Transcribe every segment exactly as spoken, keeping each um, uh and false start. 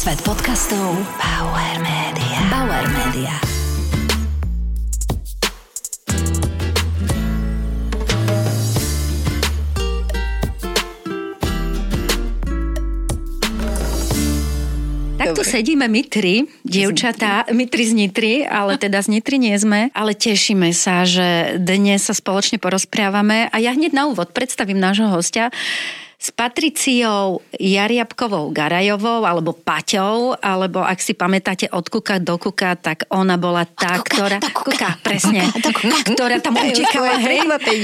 Svet podcastov Bauer Media. Bauer Media. Tak tu sedíme my tri, dievčatá, my tri z Nitry, ale teda z Nitry nie sme, ale tešíme sa, že dnes sa spoločne porozprávame a ja hneď na úvod predstavím nášho hostia s Patriciou Jariabkovou Garajovou, alebo Paťou, alebo ak si pamätáte od Kuka do Kuka, tak ona bola tá, kuka, ktorá... do kuka. Kuka, presne. Do kuka. Ktorá tam utekala, hej.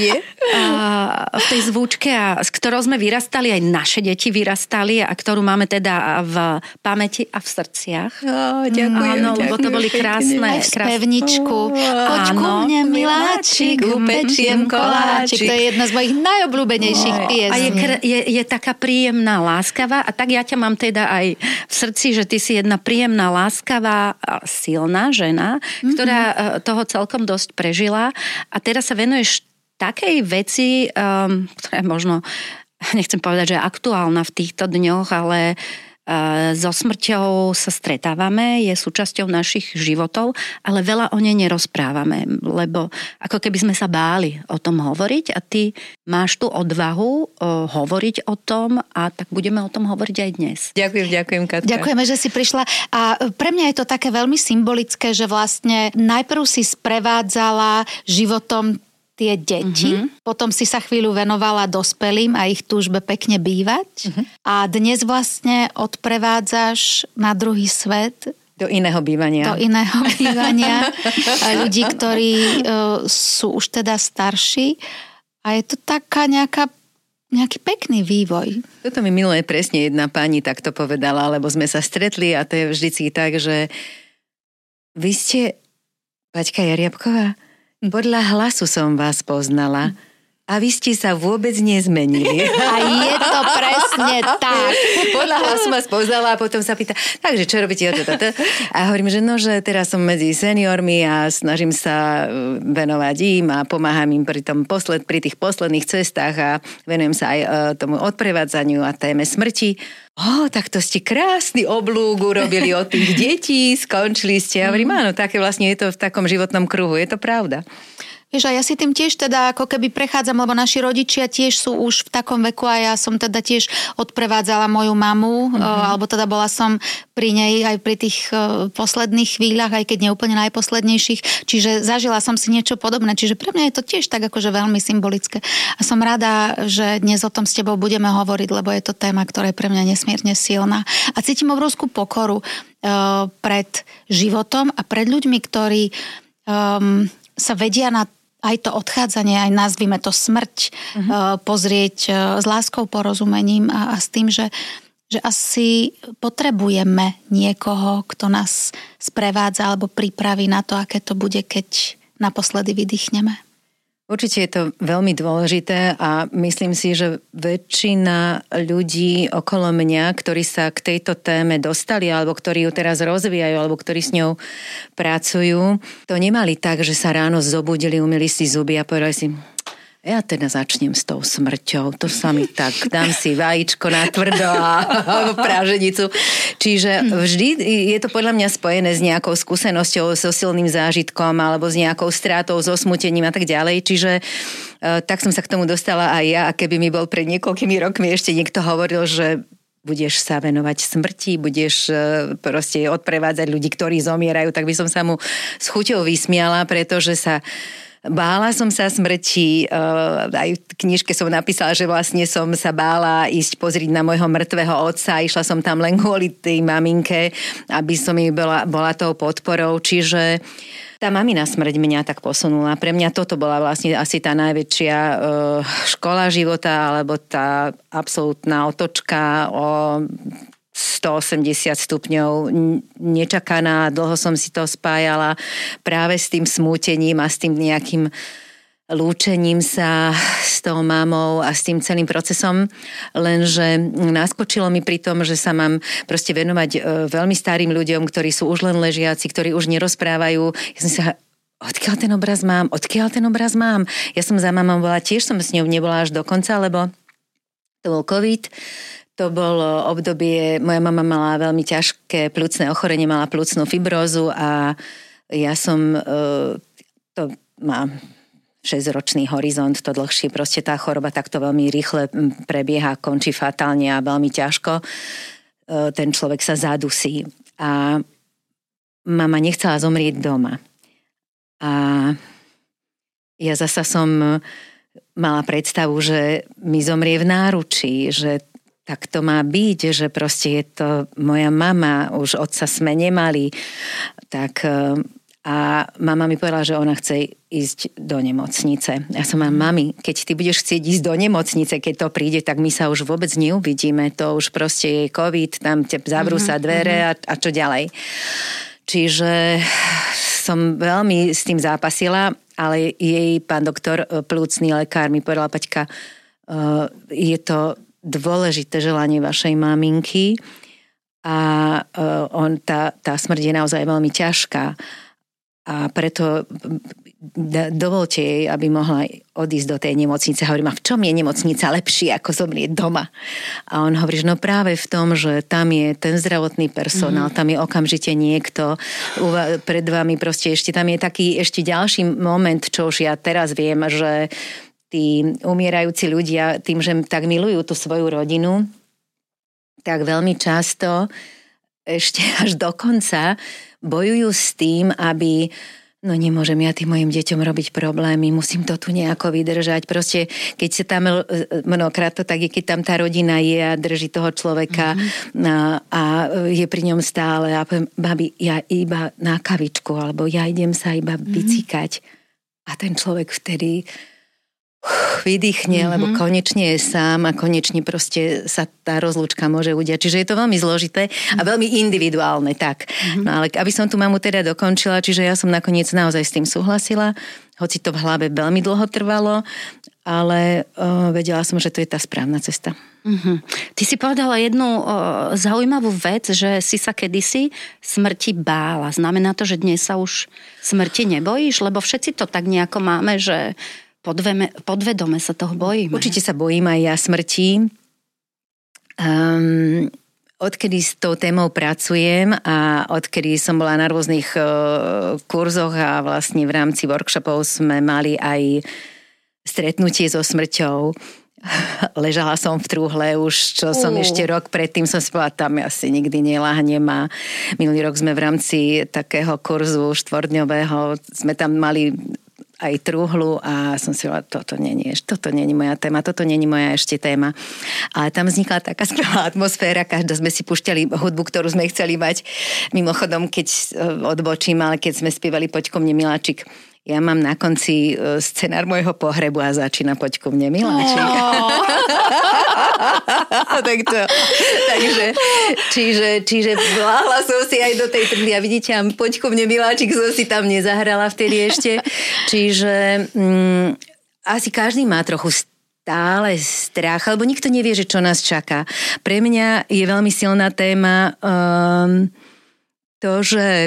A v tej zvučke, a s ktorou sme vyrastali, aj naše deti vyrastali a ktorú máme teda v pamäti a v srdciach. Oh, ďakujem, Áno, lebo to boli krásne. Aj v spevničku. Poď ku mne, miláčik, upečiem koláčik. To je jedna z mojich najobľúbenejších piesní. A je, je je taká príjemná, láskavá a tak ja ťa mám teda aj v srdci, že ty si jedna príjemná, láskavá, silná žena, mm-hmm. ktorá toho celkom dosť prežila a teraz sa venuješ takej veci, um, ktorá je možno, nechcem povedať, že je aktuálna v týchto dňoch, ale so smrťou sa stretávame, je súčasťou našich životov, ale veľa o nej nerozprávame, lebo ako keby sme sa báli o tom hovoriť a ty máš tú odvahu o, hovoriť o tom a tak budeme o tom hovoriť aj dnes. Ďakujem, ďakujem, Katka. Ďakujeme, že si prišla a pre mňa je to také veľmi symbolické, že vlastne najprv si sprevádzala životom tie deti, mm-hmm. potom si sa chvíľu venovala dospelým a ich túžbe pekne bývať mm-hmm. a dnes vlastne odprevádzaš na druhý svet do iného bývania. Do iného bývania ľudí, ktorí uh, sú už teda starší a je to taká nejaká nejaký pekný vývoj. Toto mi minulé presne jedna pani takto povedala, lebo sme sa stretli a to je vždycky tak, že vy ste Paťka Jariabková? Podľa hlasu som vás poznala a vy ste sa vôbec nezmenili. A je to presne tak. Podľa hlasu vás poznala a potom sa pýta, takže čo robíte? A hovorím, že no, že teraz som medzi seniormi a snažím sa venovať im a pomáham im pri, tom posled, pri tých posledných cestách a venujem sa aj tomu odprevádzaniu a téme smrti. Ó, oh, tak to ste krásny oblúk urobili od tých detí, skončili ste. Ja hovorím, áno, také vlastne je to v takom životnom kruhu, je to pravda. Vieš, a ja si tým tiež teda ako keby prechádzam, lebo naši rodičia tiež sú už v takom veku a ja som teda tiež odprevádzala moju mamu, mm-hmm. alebo teda bola som pri nej aj pri tých posledných chvíľach, aj keď neúplne najposlednejších, čiže zažila som si niečo podobné, čiže pre mňa je to tiež tak akože veľmi symbolické. A som rada, že dnes o tom s tebou budeme hovoriť, lebo je to téma, ktorá je pre mňa nesmierne silná. A cítim obrovskú pokoru uh, pred životom a pred ľuďmi, ktorí um, sa vedia na aj to odchádzanie, aj nazvime to smrť, uh-huh. pozrieť s láskou, porozumením a, a s tým, že, že asi potrebujeme niekoho, kto nás sprevádza alebo pripraví na to, aké to bude, keď naposledy vydýchneme. Určite je to veľmi dôležité a myslím si, že väčšina ľudí okolo mňa, ktorí sa k tejto téme dostali alebo ktorí ju teraz rozvíjajú alebo ktorí s ňou pracujú, to nemali tak, že sa ráno zobudili, umyli si zuby a povedali si, ja teda začnem s tou smrťou, to sa mi tak, dám si vajíčko na tvrdo a práženicu. Čiže vždy je to podľa mňa spojené s nejakou skúsenosťou, so silným zážitkom alebo s nejakou strátou, so smútením a tak ďalej. Čiže tak som sa k tomu dostala aj ja a keby mi bol pred niekoľkými rokmi ešte niekto hovoril, že budeš sa venovať smrti, budeš proste odprevádzať ľudí, ktorí zomierajú, tak by som sa mu s chuťou vysmiala, pretože sa bála som sa smrti, aj v knižke som napísala, že vlastne som sa bála ísť pozrieť na môjho mŕtvého otca, išla som tam len kvôli tej maminke, aby som jej bola, bola tou podporou, čiže tá mamina smrť mňa tak posunula. Pre mňa toto bola vlastne asi tá najväčšia škola života, alebo tá absolútna otočka o stoosemdesiat stupňov, nečakaná, dlho som si to spájala práve s tým smútením a s tým nejakým lúčením sa s tou mamou a s tým celým procesom, lenže naskočilo mi pri tom, že sa mám proste venovať veľmi starým ľuďom, ktorí sú už len ležiaci, ktorí už nerozprávajú. Ja som sa odkiaľ ten obraz mám, odkiaľ ten obraz mám. Ja som za mamou bola, tiež som s ňou nebola až do konca, lebo to bol COVID. to bolo obdobie, moja mama mala veľmi ťažké pľucné ochorenie, mala pľucnú fibrózu a ja som, to má šesťročný horizont, to dlhšie, proste tá choroba takto veľmi rýchle prebieha, končí fatálne a veľmi ťažko. Ten človek sa zadusí. A mama nechcela zomrieť doma. A ja zasa som mala predstavu, že mi zomrie v náručí, že tak to má byť, že proste je to moja mama, už otca sme nemali. Tak, a mama mi povedala, že ona chce ísť do nemocnice. Ja som mám, mami, keď ty budeš chcieť ísť do nemocnice, keď to príde, tak my sa už vôbec neuvidíme. To už proste je COVID, tam te zavrú sa dvere a, a čo ďalej. Čiže som veľmi s tým zápasila, ale jej pán doktor, pľúcny lekár mi povedala, Paťka, je to dôležité želanie vašej maminky a on, tá, tá smrť je naozaj veľmi ťažká a preto dovolte jej, aby mohla odísť do tej nemocnice. Hovorím, a v čom je nemocnica lepšie ako zomrieť doma? A on hovorí, že no práve v tom, že tam je ten zdravotný personál, mm-hmm. tam je okamžite niekto pred vami, proste ešte tam je taký ešte ďalší moment, čo už ja teraz viem, že tí umierajúci ľudia, tým, že tak milujú tú svoju rodinu, tak veľmi často ešte až do konca bojujú s tým, aby no nemôžem ja tým mojim deťom robiť problémy, musím to tu nejako vydržať. Proste, keď sa tam, mnohokrát to tak je, keď tam tá rodina je a drží toho človeka mm-hmm. a, a je pri ňom stále a poviem, babi, ja iba na kavičku, alebo ja idem sa iba mm-hmm. bicikať. A ten človek vtedy vydýchne, mm-hmm. lebo konečne je sám a konečne proste sa tá rozlúčka môže udiať. Čiže je to veľmi zložité a veľmi individuálne, tak. Mm-hmm. No ale aby som tu mamu teda dokončila, čiže ja som nakoniec naozaj s tým súhlasila, hoci to v hlave veľmi dlho trvalo, ale uh, vedela som, že to je tá správna cesta. Mm-hmm. Ty si povedala jednu uh, zaujímavú vec, že si sa kedysi smrti bála. Znamená to, že dnes sa už smrti nebojíš? Lebo všetci to tak nejako máme, že Podveme, podvedome sa toho bojíme. Určite sa bojím aj ja smrti. Um, odkedy s tou témou pracujem a odkedy som bola na rôznych uh, kurzoch a vlastne v rámci workshopov sme mali aj stretnutie so smrťou. Ležala som v trúhle už, čo som uh. ešte rok predtým som si povedala, tam asi nikdy neláhnem a minulý rok sme v rámci takého kurzu štvordňového, sme tam mali aj trúhlu a som si hovorila, toto nie je, toto nie je moja téma, toto nie je moja ešte téma. Ale tam vznikla taká skvelá atmosféra, každá sme si púšťali hudbu, ktorú sme chceli mať. Mimochodom, keď odbočím, ale keď sme spievali Poď ku mne Miláčik, ja mám na konci scenár môjho pohrebu a začína Poď ku mne Miláčik. Oh. tak to, takže, čiže, čiže vláhla som si aj do tej trhly a vidíte, Poď ku mne Miláčik som si tam nezahrala vtedy ešte. Čiže mm, asi každý má trochu stále strach, alebo nikto nevie, že čo nás čaká. Pre mňa je veľmi silná téma um, to, že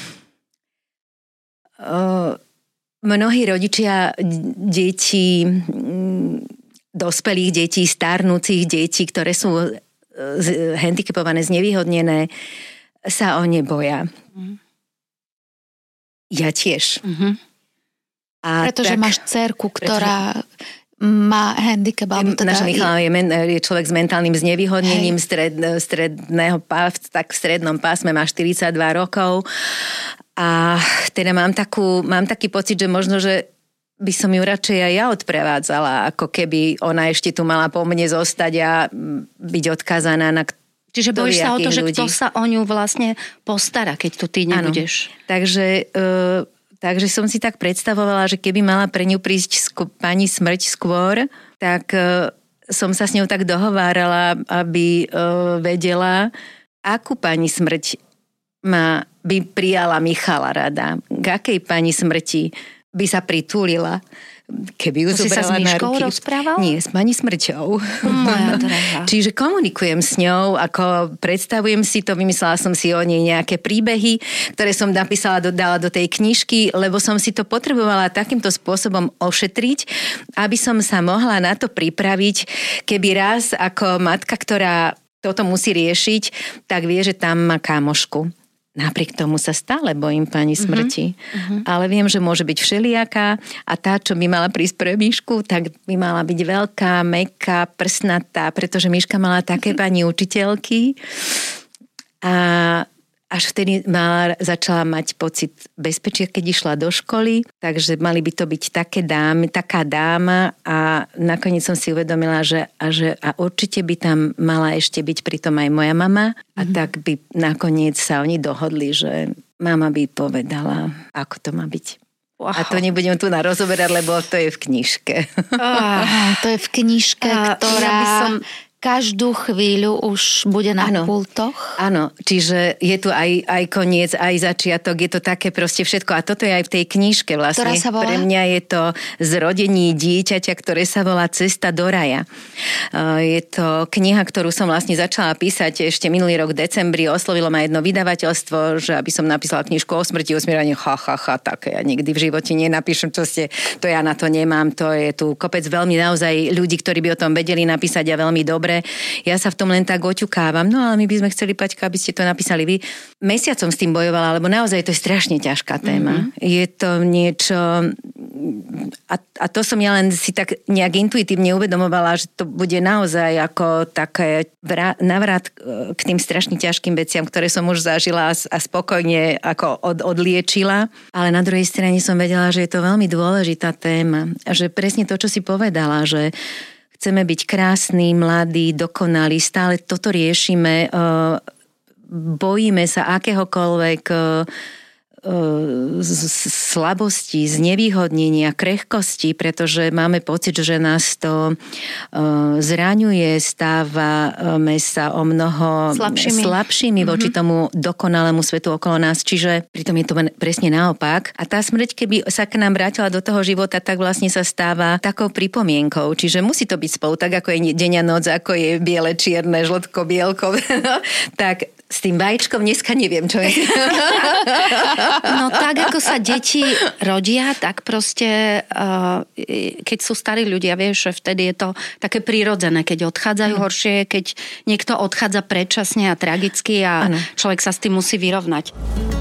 uh, mnohí rodičia detí, dospelých detí, starnúcich detí, ktoré sú handicapované, znevýhodnené, sa o ne boja. Mm. Ja tiež. Mm-hmm. A pretože tak, máš dcerku, ktorá pretože... má handicap. Teda naša Michala je, je človek s mentálnym znevýhodnením stred, stredného pás, tak v strednom pásme, má štyridsaťdva rokov. A teda mám, takú, mám taký pocit, že možno, že by som ju radšej aj ja odprevádzala, ako keby ona ešte tu mala po mne zostať a byť odkazaná na Čiže bojíš sa o to, že ľudí. Kto sa o ňu vlastne postará, keď tu ty nebudeš. Ano. Takže, uh, takže som si tak predstavovala, že keby mala pre ňu prísť sk- pani smrť skôr, tak uh, som sa s ňou tak dohovárala, aby uh, vedela, akú pani smrť ma by prijala Michala rada. K akej pani smrti by sa pritúlila, keby ju to zobrala na ruky. Si sa s Myškou rozprával? Nie, s pani Smrťou. Moja drahá. Čiže komunikujem s ňou, ako predstavujem si to, vymyslela som si o nej nejaké príbehy, ktoré som napísala, dodala do tej knižky, lebo som si to potrebovala takýmto spôsobom ošetriť, aby som sa mohla na to pripraviť, keby raz ako matka, ktorá toto musí riešiť, tak vie, že tam má kamošku. Napriek tomu sa stále bojím pani smrti. Uh-huh. Ale viem, že môže byť všelijaká a tá, čo by mala prísť pre Mišku, tak by mala byť veľká, mäkká, prsnatá, pretože Miška mala také pani učiteľky a až vtedy mala, začala mať pocit bezpečia, keď išla do školy, takže mali by to byť také dámy, taká dáma a nakoniec som si uvedomila, že a, že a určite by tam mala ešte byť pritom aj moja mama a mm-hmm. tak by nakoniec sa oni dohodli, že mama by povedala, ako to má byť. Wow. A to nebudem tu narozoberať, lebo to je v knižke. Oh, to je v knižke, ktorá... Ja by som... každú chvíľu už bude na ano, pultoch. Áno, čiže je tu aj, aj koniec, aj začiatok, je to také proste všetko. A toto je aj v tej knižke vlastne. Ktorá sa volá? Pre mňa je to zrodenie dieťaťa, ktoré sa volá Cesta do raja. Je to kniha, ktorú som vlastne začala písať ešte minulý rok v decembri. Oslovilo ma jedno vydavateľstvo, že aby som napísala knižku o smrti, o usmieraní. Ha, ha, ha, tak ja nikdy v živote nenapíšem, čo ste, to ja na to nemám. To je tu kopec veľmi naozaj ľudí, ktorí by o tom vedeli napísať a veľmi dobre. Ja sa v tom len tak oťukávam. No ale my by sme chceli, Paťka, aby ste to napísali vy. Mesiacom s tým bojovala, lebo naozaj to je strašne ťažká téma. Mm-hmm. Je to niečo... A, a to som ja len si tak nejak intuitívne uvedomovala, že to bude naozaj ako také vrát, navrat k tým strašne ťažkým veciam, ktoré som už zažila a, a spokojne ako od, odliečila. Ale na druhej strane som vedela, že je to veľmi dôležitá téma. A že presne to, čo si povedala, že chceme byť krásni, mladí, dokonalí, stále toto riešime, bojíme sa akéhokoľvek slabosti, znevýhodnenia, krehkosti, pretože máme pocit, že nás to zraňuje, stávame sa o mnoho slabšími, slabšími mm-hmm. voči tomu dokonalému svetu okolo nás, čiže pritom je to presne naopak. A tá smrť, keby sa k nám vrátila do toho života, tak vlastne sa stáva takou pripomienkou, čiže musí to byť spolu, tak ako je deň a noc, ako je biele, čierne, žltko, bielko, tak s tým vajíčkom dneska neviem, čo je. No tak, ako sa deti rodia, tak proste, keď sú starí ľudia, vieš, že vtedy je to také prirodzené, keď odchádzajú mm. horšie, keď niekto odchádza predčasne a tragicky a ano. Človek sa s tým musí vyrovnať.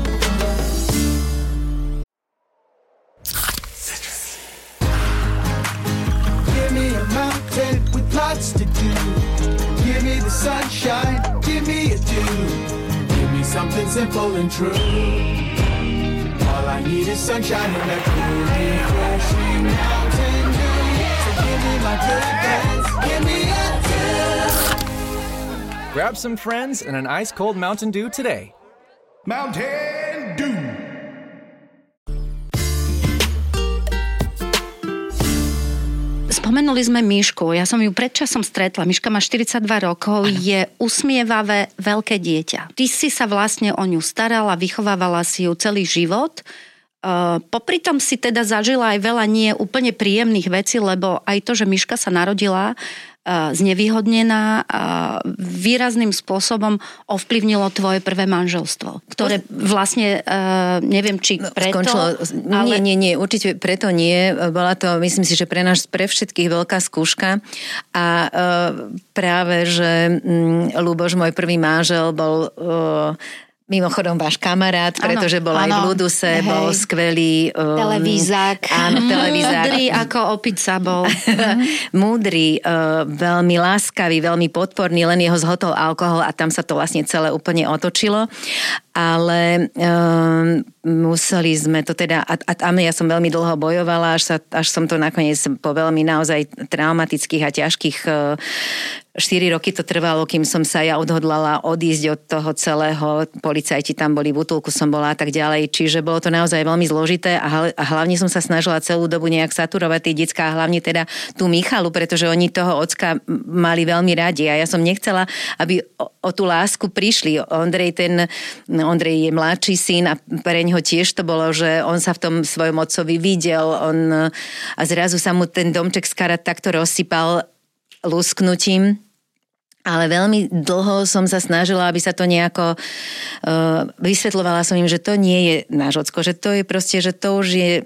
Give me a mountain with lots to do. Give me the sunshine, give me a dew. Give me something simple and true. All I need is sunshine and a cool, refreshing mountain dew. So give me my good friends, give me a dew. Grab some friends and an ice-cold Mountain Dew today. Mountain Dew. Spomenuli sme Mišku, ja som ju predčasom stretla, Miška má štyridsaťdva rokov, ano. Je usmievavé, veľké dieťa. Ty si sa vlastne o ňu starala, vychovávala si ju celý život. Uh, popri tom si teda zažila aj veľa nie úplne príjemných vecí, lebo aj to, že Miška sa narodila uh, znevýhodnená, uh, výrazným spôsobom ovplyvnilo tvoje prvé manželstvo, ktoré vlastne, uh, neviem, či preto... Skončilo, ale... Nie, nie, nie, určite preto nie. Bola to, myslím si, že pre nás, pre všetkých veľká skúška a uh, práve, že um, Ľuboš, môj prvý manžel, bol... Uh, mimochodom váš kamarát, pretože bol ano, aj v Luduse, hej. Bol skvelý... Um, televízák. Áno, televízák. Múdry ako opica bol. Múdry, uh, veľmi láskavý, veľmi podporný, len jeho zhotol alkohol a tam sa to vlastne celé úplne otočilo. Ale um, museli sme to teda... A, a tam ja som veľmi dlho bojovala, až, sa, až som to nakoniec po veľmi naozaj traumatických a ťažkých... Uh, štyri roky to trvalo, kým som sa ja odhodlala odísť od toho celého. Policajti tam boli, v útulku som bola a tak ďalej. Čiže bolo to naozaj veľmi zložité a hlavne som sa snažila celú dobu nejak saturovať tie decká a hlavne teda tú Michalu, pretože oni toho ocka mali veľmi radi a ja som nechcela, aby o, o tú lásku prišli. Ondrej ten, Ondrej je mladší syn a pre ňoho tiež to bolo, že on sa v tom svojom otcovi videl on, a zrazu sa mu ten domček z karát takto rozsypal lusknutím. Ale veľmi dlho som sa snažila, aby sa to nejako uh, vysvetľovala som im, že to nie je náš ocko, že to je proste, že to už je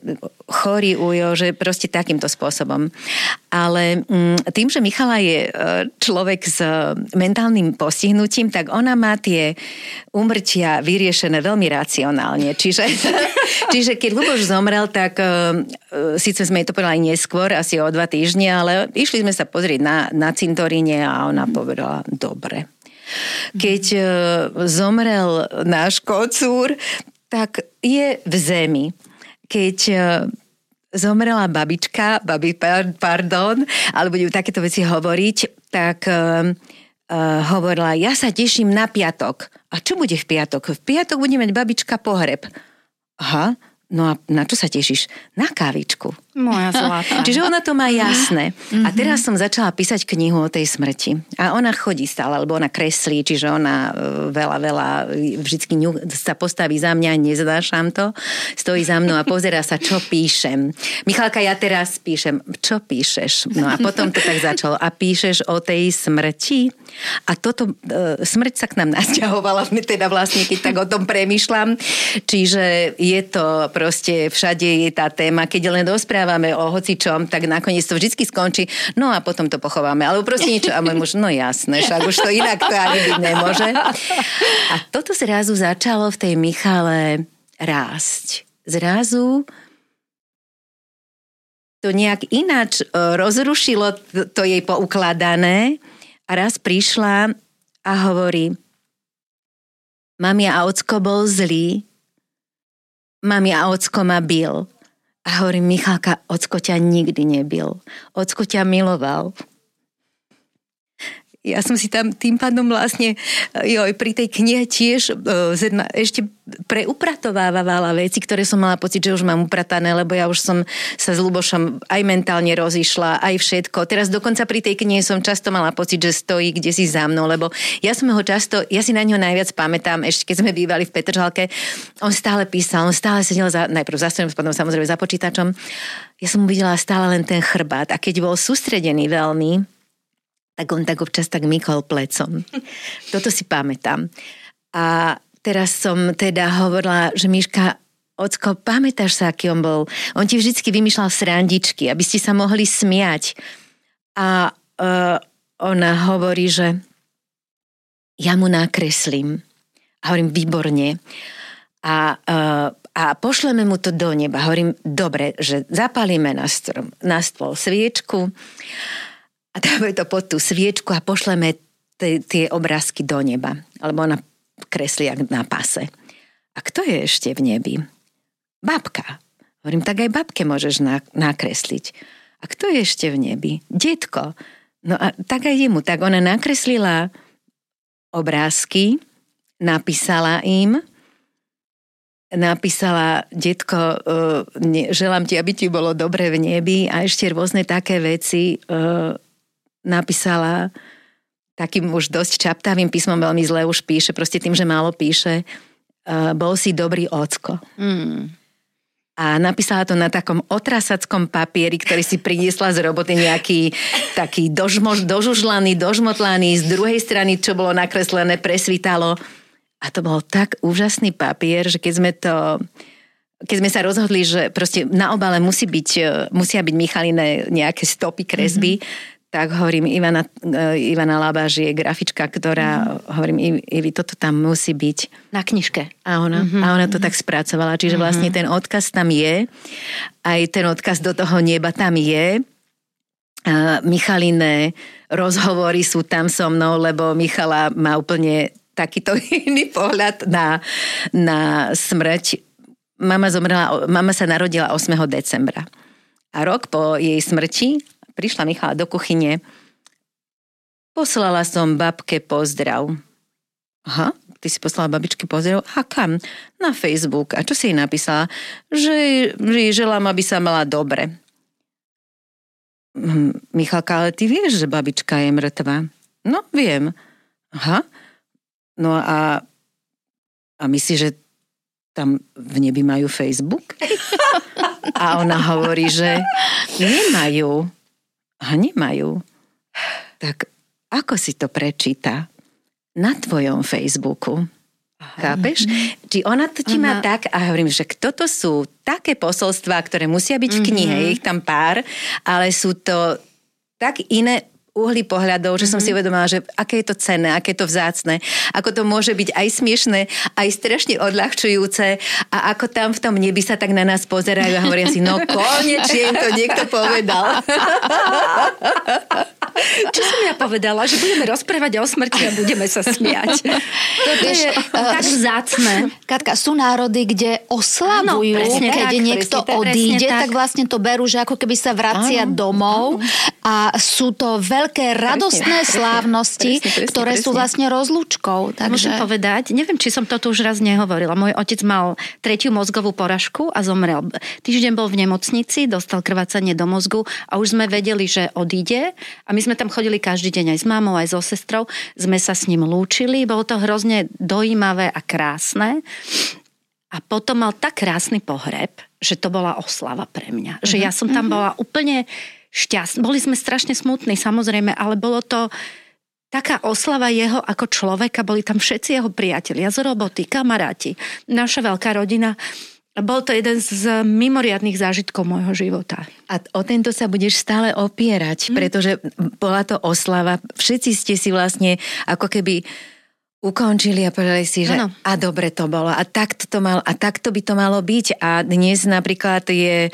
chorý ujo, že proste takýmto spôsobom. Ale tým, že Michala je človek s mentálnym postihnutím, tak ona má tie úmrtia vyriešené veľmi racionálne. Čiže, čiže keď Ľuboš zomrel, tak síce sme to povedali neskôr, asi o dva týždne, ale išli sme sa pozrieť na, na cintoríne a ona povedala, dobre. Keď zomrel náš kocúr, tak je v zemi. Keď zomrela babička, babi, pardon, ale budem takéto veci hovoriť, tak uh, uh, hovorila, ja sa teším na piatok. A čo bude v piatok? V piatok bude mať babička pohreb. Aha, no a na čo sa tešíš? Na kávičku. Moja zlatá. Čiže ona to má jasné. A teraz som začala písať knihu o tej smrti. A ona chodí stále, lebo ona kreslí, čiže ona veľa, veľa vždycky ňu, sa postaví za mňa, neznášam to, stojí za mnou a pozerá sa, čo píšem. Michalka, ja teraz píšem, čo píšeš? No a potom to tak začalo. A píšeš o tej smrti? A toto, e, smrť sa k nám nasťahovala, teda vlastne, keď tak o tom premýšľam. Čiže je to proste, všade je tá téma, keď len rozprávame o hocičom, tak nakoniec to vždycky skončí, no a potom to pochováme. Alebo proste niečo, a môj muž, no jasné, však už to inak to ani byť nemôže. A toto zrazu začalo v tej Michale rásť. Zrazu to nejak ináč rozrušilo to, to jej poukladané a raz prišla a hovorí, mami, a ocko bol zlý, mami, a ocko ma bil. A hovorím, Michalka, ocko ťa nikdy nebil. Ocko ťa miloval. Ja som si tam tým pádom vlastne joj, pri tej knihe tiež uh, ešte preupratovávala veci, ktoré som mala pocit, že už mám upratané, lebo ja už som sa s Ľubošom aj mentálne rozišla, aj všetko. Teraz dokonca pri tej knihe som často mala pocit, že stojí kde si za mnou, lebo ja som ho často, ja si na neho najviac pamätám, ešte keď sme bývali v Petržalke, on stále písal, on stále sedel za, najprv za strojom, potom samozrejme za počítačom. Ja som mu videla stále len ten chrbát a keď bol sústredený veľmi, tak on tak občas tak mykol plecom. Toto si pamätám. A teraz som teda hovorila, že Miška, ocko, pamätáš sa, aký on bol? On ti vždycky vymýšľal srandičky, aby ste sa mohli smiať. A uh, ona hovorí, že ja mu nakreslím. A hovorím, výborne. A, uh, a pošleme mu to do neba. Hovorím, dobre, že zapálime na, strom, na stôl sviečku a dáme to pod tú sviečku a pošleme t- tie obrázky do neba. Alebo ona kreslí jak na pase. A kto je ešte v nebi? Babka. Hovorím, tak aj babke môžeš na- nakresliť. A kto je ešte v nebi? Detko. No a tak aj jemu. Tak ona nakreslila obrázky, napísala im, napísala, detko, uh, ne, želám ti, aby ti bolo dobre v nebi a ešte rôzne také veci uh, napísala takým už dosť čaptavým písmom, veľmi zle už píše, proste tým, že málo píše, uh, bol si dobrý ocko. Mm. A napísala to na takom otrasackom papieri, ktorý si priniesla z roboty, nejaký taký dožmo, dožužlaný, dožmotlaný, z druhej strany, čo bolo nakreslené, presvítalo. A to bol tak úžasný papier, že keď sme to... Keď sme sa rozhodli, že proste na obale musí byť, musia byť Michaline nejaké stopy kresby, mm-hmm. tak hovorím, Ivana, Ivana Labáš je grafička, ktorá, mm-hmm. hovorím, Ivi, toto tam musí byť. Na knižke. A ona, mm-hmm. a ona to tak spracovala. Čiže mm-hmm. vlastne ten odkaz tam je, aj ten odkaz do toho neba tam je. A Michaline rozhovory sú tam so mnou, lebo Michala má úplne takýto iný pohľad na, na smrť. Mama zomrela, mama sa narodila ôsmeho decembra. A rok po jej smrti prišla Michala do kuchyne. Poslala som babke pozdrav. Aha, ty si poslala babičke pozdrav? A kam? Na Facebook. A čo si jej napísala? Že, že jej želám, aby sa mala dobre. Hm, Michalka, ale ty vieš, že babička je mŕtva? No, viem. Aha. No a, a myslíš, že tam v nebi majú Facebook? A ona hovorí, že nemajú. A nemajú. Tak ako si to prečíta? Na tvojom Facebooku. Chápeš? Mm-hmm. Či ona to ti má tak a hovorím, že toto sú také posolstvá, ktoré musia byť v knihe, mm-hmm. ich tam pár, ale sú to tak iné uhly pohľadov, že mm-hmm. som si uvedomila, že aké je to cenné, aké je to vzácne, ako to môže byť aj smiešné, aj strašne odľahčujúce a ako tam v tom nebi sa tak na nás pozerajú a hovoria si, no konečne to niekto povedal. Čo som ja povedala? Že budeme rozprávať o smrti a budeme sa smiať. To je tak vzácne. Katka, sú národy, kde oslavujú, no, keď tak, niekto presne, odíde, tak. tak vlastne to berú, že ako keby sa vracia áno, domov áno. a sú to veľké radostné presne, slávnosti, presne, presne, ktoré presne. sú vlastne rozlúčkou. Takže... Môžem povedať, neviem, či som to tu už raz nehovorila. Môj otec mal tretiu mozgovú poražku a zomrel. Týždeň bol v nemocnici, dostal krvácanie do mozgu a už sme vedeli, že odíde a my sme tam chodili každý deň aj s mamou, aj so sestrou. Sme sa s ním lúčili. Bolo to hrozne dojímavé a krásne. A potom mal tak krásny pohreb, že to bola oslava pre mňa. Mm-hmm. Že ja som tam bola úplne šťastná. Boli sme strašne smutní, samozrejme, ale bolo to taká oslava jeho ako človeka. Boli tam všetci jeho priatelia z roboty, kamaráti, naša veľká rodina. Bol to jeden z mimoriadnych zážitkov môjho života. A o tento sa budeš stále opierať, mm. pretože bola to oslava. Všetci ste si vlastne ako keby ukončili a povedali si, že ano. a dobre to bolo a takto to malo a takto by to malo byť. A dnes napríklad je,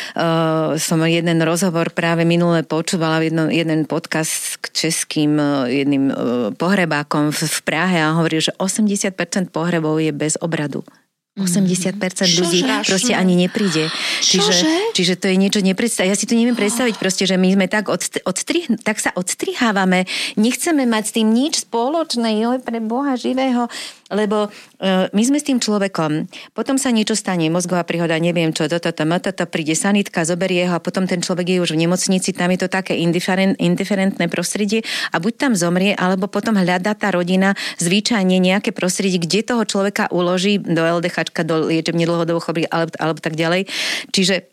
uh, som jeden rozhovor práve minule počúvala, jedno, jeden podcast k českým uh, jedným uh, pohrebákom v, v Prahe a hovoril, že osemdesiat percent pohrebov je bez obradu. osemdesiat percent ľudí Čože? proste ani nepríde. Čiže, čiže to je niečo nepredstaviť. Ja si to neviem predstaviť proste, že my sme tak, odstri, odstri, tak sa odstrihávame. Nechceme mať s tým nič spoločné. Joj, pre Boha živého. Lebo uh, my sme s tým človekom. Potom sa niečo stane, mozgová príhoda, neviem čo, toto, toto, toto, príde sanitka, zoberie ho a potom ten človek je už v nemocnici, tam je to také indiferent, indiferentné prostredie a buď tam zomrie, alebo potom hľadá tá rodina zvyčajne nejaké prostredie, kde toho človeka uloží do el dé cháčka, do liečebne dlhodobého choroby, alebo, alebo tak ďalej. Čiže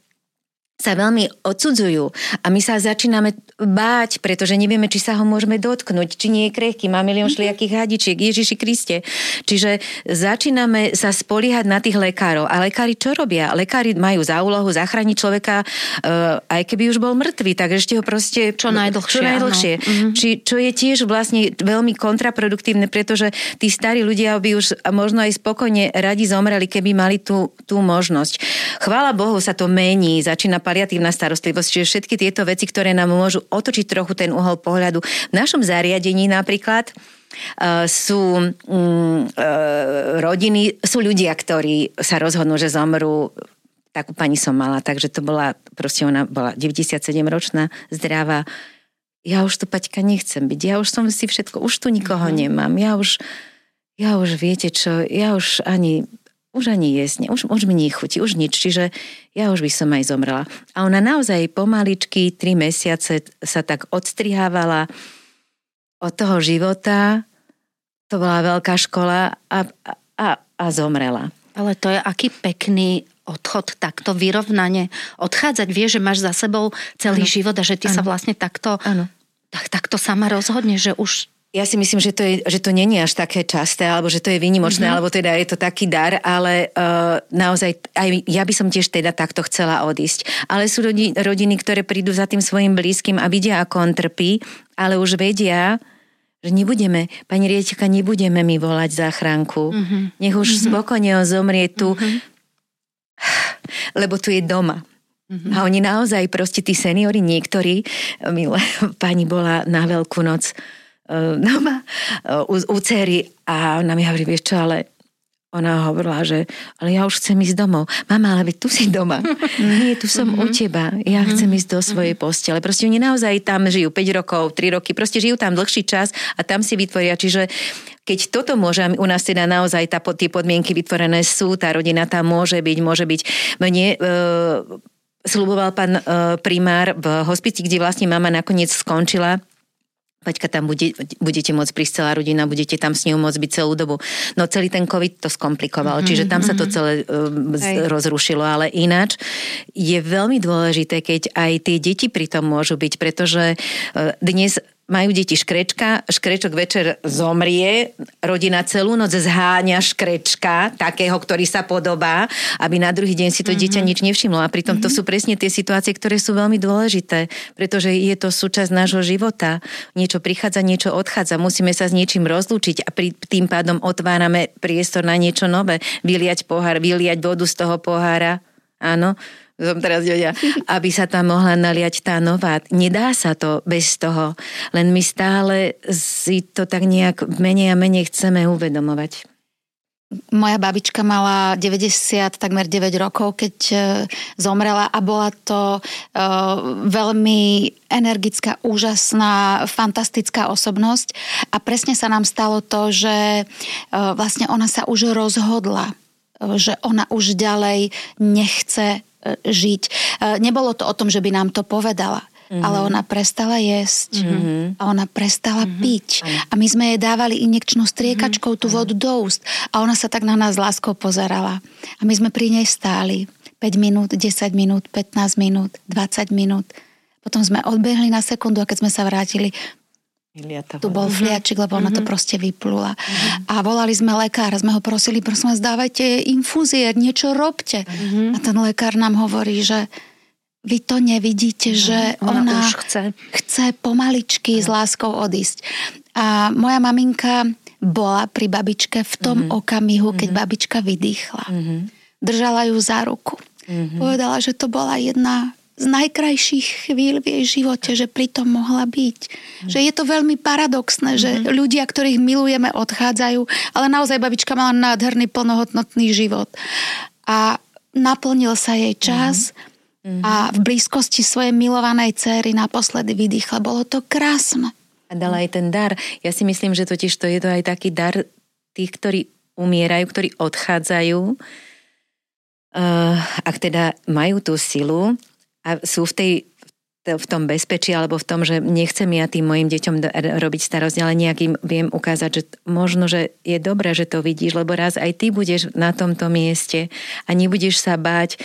sa veľmi odsudzujú a my sa začíname báť, pretože nevieme, či sa ho môžeme dotknúť, či nie je krehký, má milión šlijakých hadičiek, Ježiši Kriste. Čiže začíname sa spoliehať na tých lekárov. A lekári čo robia? Lekári majú za úlohu zachrániť človeka, uh, aj keby už bol mŕtvý, tak ešte ho proste... Čo najdlhšie. Čo najdlhšie. Mm-hmm. Či, čo je tiež vlastne veľmi kontraproduktívne, pretože tí starí ľudia by už možno aj spokojne radi zomreli, keby mali tú, tú možnosť. Chvála Bohu sa to mení, začína paliatívna starostlivosť, čiže všetky tieto veci, ktoré nám môžu otočiť trochu ten uhol pohľadu. V našom zariadení napríklad uh, sú um, uh, rodiny, sú ľudia, ktorí sa rozhodnú, že zomrú. Takú pani som mala, takže to bola, proste ona bola deväťdesiatsedemročná, zdravá. Ja už tu, Paťka, nechcem byť. Ja už som si všetko, už tu nikoho mm-hmm. nemám. Ja už, ja už viete čo, ja už ani... Už ani jesť, už, už mi nechutí, už nič, čiže ja už by som aj zomrela. A ona naozaj pomaličky, tri mesiace sa tak odstrihávala od toho života, to bola veľká škola a, a, a zomrela. Ale to je aký pekný odchod, takto vyrovnanie. Odchádzať, vieš, že máš za sebou celý ano. život a že ty ano. sa vlastne takto, tak, takto sama rozhodneš, že už... Ja si myslím, že to, je, že to nie je až také časté, alebo že to je výnimočné, mm-hmm. alebo teda je to taký dar, ale uh, naozaj aj ja by som tiež teda takto chcela odísť. Ale sú rodi, rodiny, ktoré prídu za tým svojim blízkym a vidia, ako on trpí, ale už vedia, že nebudeme, pani riaditeľka, nebudeme mi volať záchranku. Mm-hmm. Nech už mm-hmm. spokojne on zomrie tu, mm-hmm. lebo tu je doma. Mm-hmm. A oni naozaj proste, tí seniori, niektorí, milé, pani bola na Veľkú noc doma u, u dcery a ona mi hovorí, vieš čo, ale ona hovorila, že ale ja už chcem ísť domov. Mama, ale tu si doma. Nie, tu som mm-hmm. u teba. Ja mm-hmm. chcem ísť do svojej postele. Proste oni naozaj tam žijú päť rokov, tri roky, proste žijú tam dlhší čas a tam si vytvoria. Čiže keď toto môže, u nás teda naozaj tá, tie podmienky vytvorené sú, tá rodina tam môže byť, môže byť. Mne... E, sľuboval pán e, primár v hospici, kde vlastne mama nakoniec skončila. Paťka, tam bude, budete môcť prísť celá rodina, budete tam s ňou môcť byť celú dobu. No celý ten COVID to skomplikoval, mm-hmm. čiže tam sa to celé um, rozrušilo, ale ináč je veľmi dôležité, keď aj tie deti pri tom môžu byť, pretože uh, dnes majú deti škrečka, škrečok večer zomrie, rodina celú noc zháňa škrečka, takého, ktorý sa podobá, aby na druhý deň si to mm-hmm. dieťa nič nevšimlo. A pritom mm-hmm. to sú presne tie situácie, ktoré sú veľmi dôležité, pretože je to súčasť nášho života. Niečo prichádza, niečo odchádza, musíme sa s niečím rozlúčiť a pri, tým pádom otvárame priestor na niečo nové. Vyliať pohár, vyliať vodu z toho pohára, áno, som teraz ďoďa, aby sa tam mohla naliať tá nová. Nedá sa to bez toho, len my stále si to tak nejak menej a menej chceme uvedomovať. Moja babička mala deväťdesiat, takmer deväť rokov, keď zomrela a bola to uh, veľmi energická, úžasná, fantastická osobnosť a presne sa nám stalo to, že uh, vlastne ona sa už rozhodla, že ona už ďalej nechce žiť. Nebolo to o tom, že by nám to povedala, mm-hmm. ale ona prestala jesť mm-hmm. a ona prestala mm-hmm. piť. Mm-hmm. A my sme jej dávali injekčnou striekačkou mm-hmm. tú vodu do úst a ona sa tak na nás láskou pozerala. A my sme pri nej stáli päť minút, desať minút, pätnásť minút, dvadsať minút. Potom sme odbehli na sekundu a keď sme sa vrátili, tu bol fliačik, lebo ona to proste vyplula. Uh-huh. A volali sme lekára, sme ho prosili, prosím vás, dávajte infúzie, niečo robte. Uh-huh. A ten lekár nám hovorí, že vy to nevidíte, uh-huh. že ona, ona už chce. chce pomaličky uh-huh. s láskou odísť. A moja maminka bola pri babičke v tom uh-huh. okamihu, keď uh-huh. babička vydýchla. Uh-huh. Držala ju za ruku. Uh-huh. Povedala, že to bola jedna z najkrajších chvíľ v jej živote, že pritom mohla byť. Mm. Že je to veľmi paradoxné, že mm. ľudia, ktorých milujeme, odchádzajú, ale naozaj babička mala nádherný, plnohodnotný život. A naplnil sa jej čas mm. a v blízkosti svojej milovanej dcéry naposledy vydýchla. Bolo to krásne. A dala aj ten dar. Ja si myslím, že totiž to je to aj taký dar tých, ktorí umierajú, ktorí odchádzajú, uh, ak teda majú tú silu, a sú v tej v tom bezpečí alebo v tom, že nechcem ja tým mojim deťom robiť starosť, ale nejakým viem ukázať, že možno, že je dobré, že to vidíš, lebo raz aj ty budeš na tomto mieste a nebudeš sa báť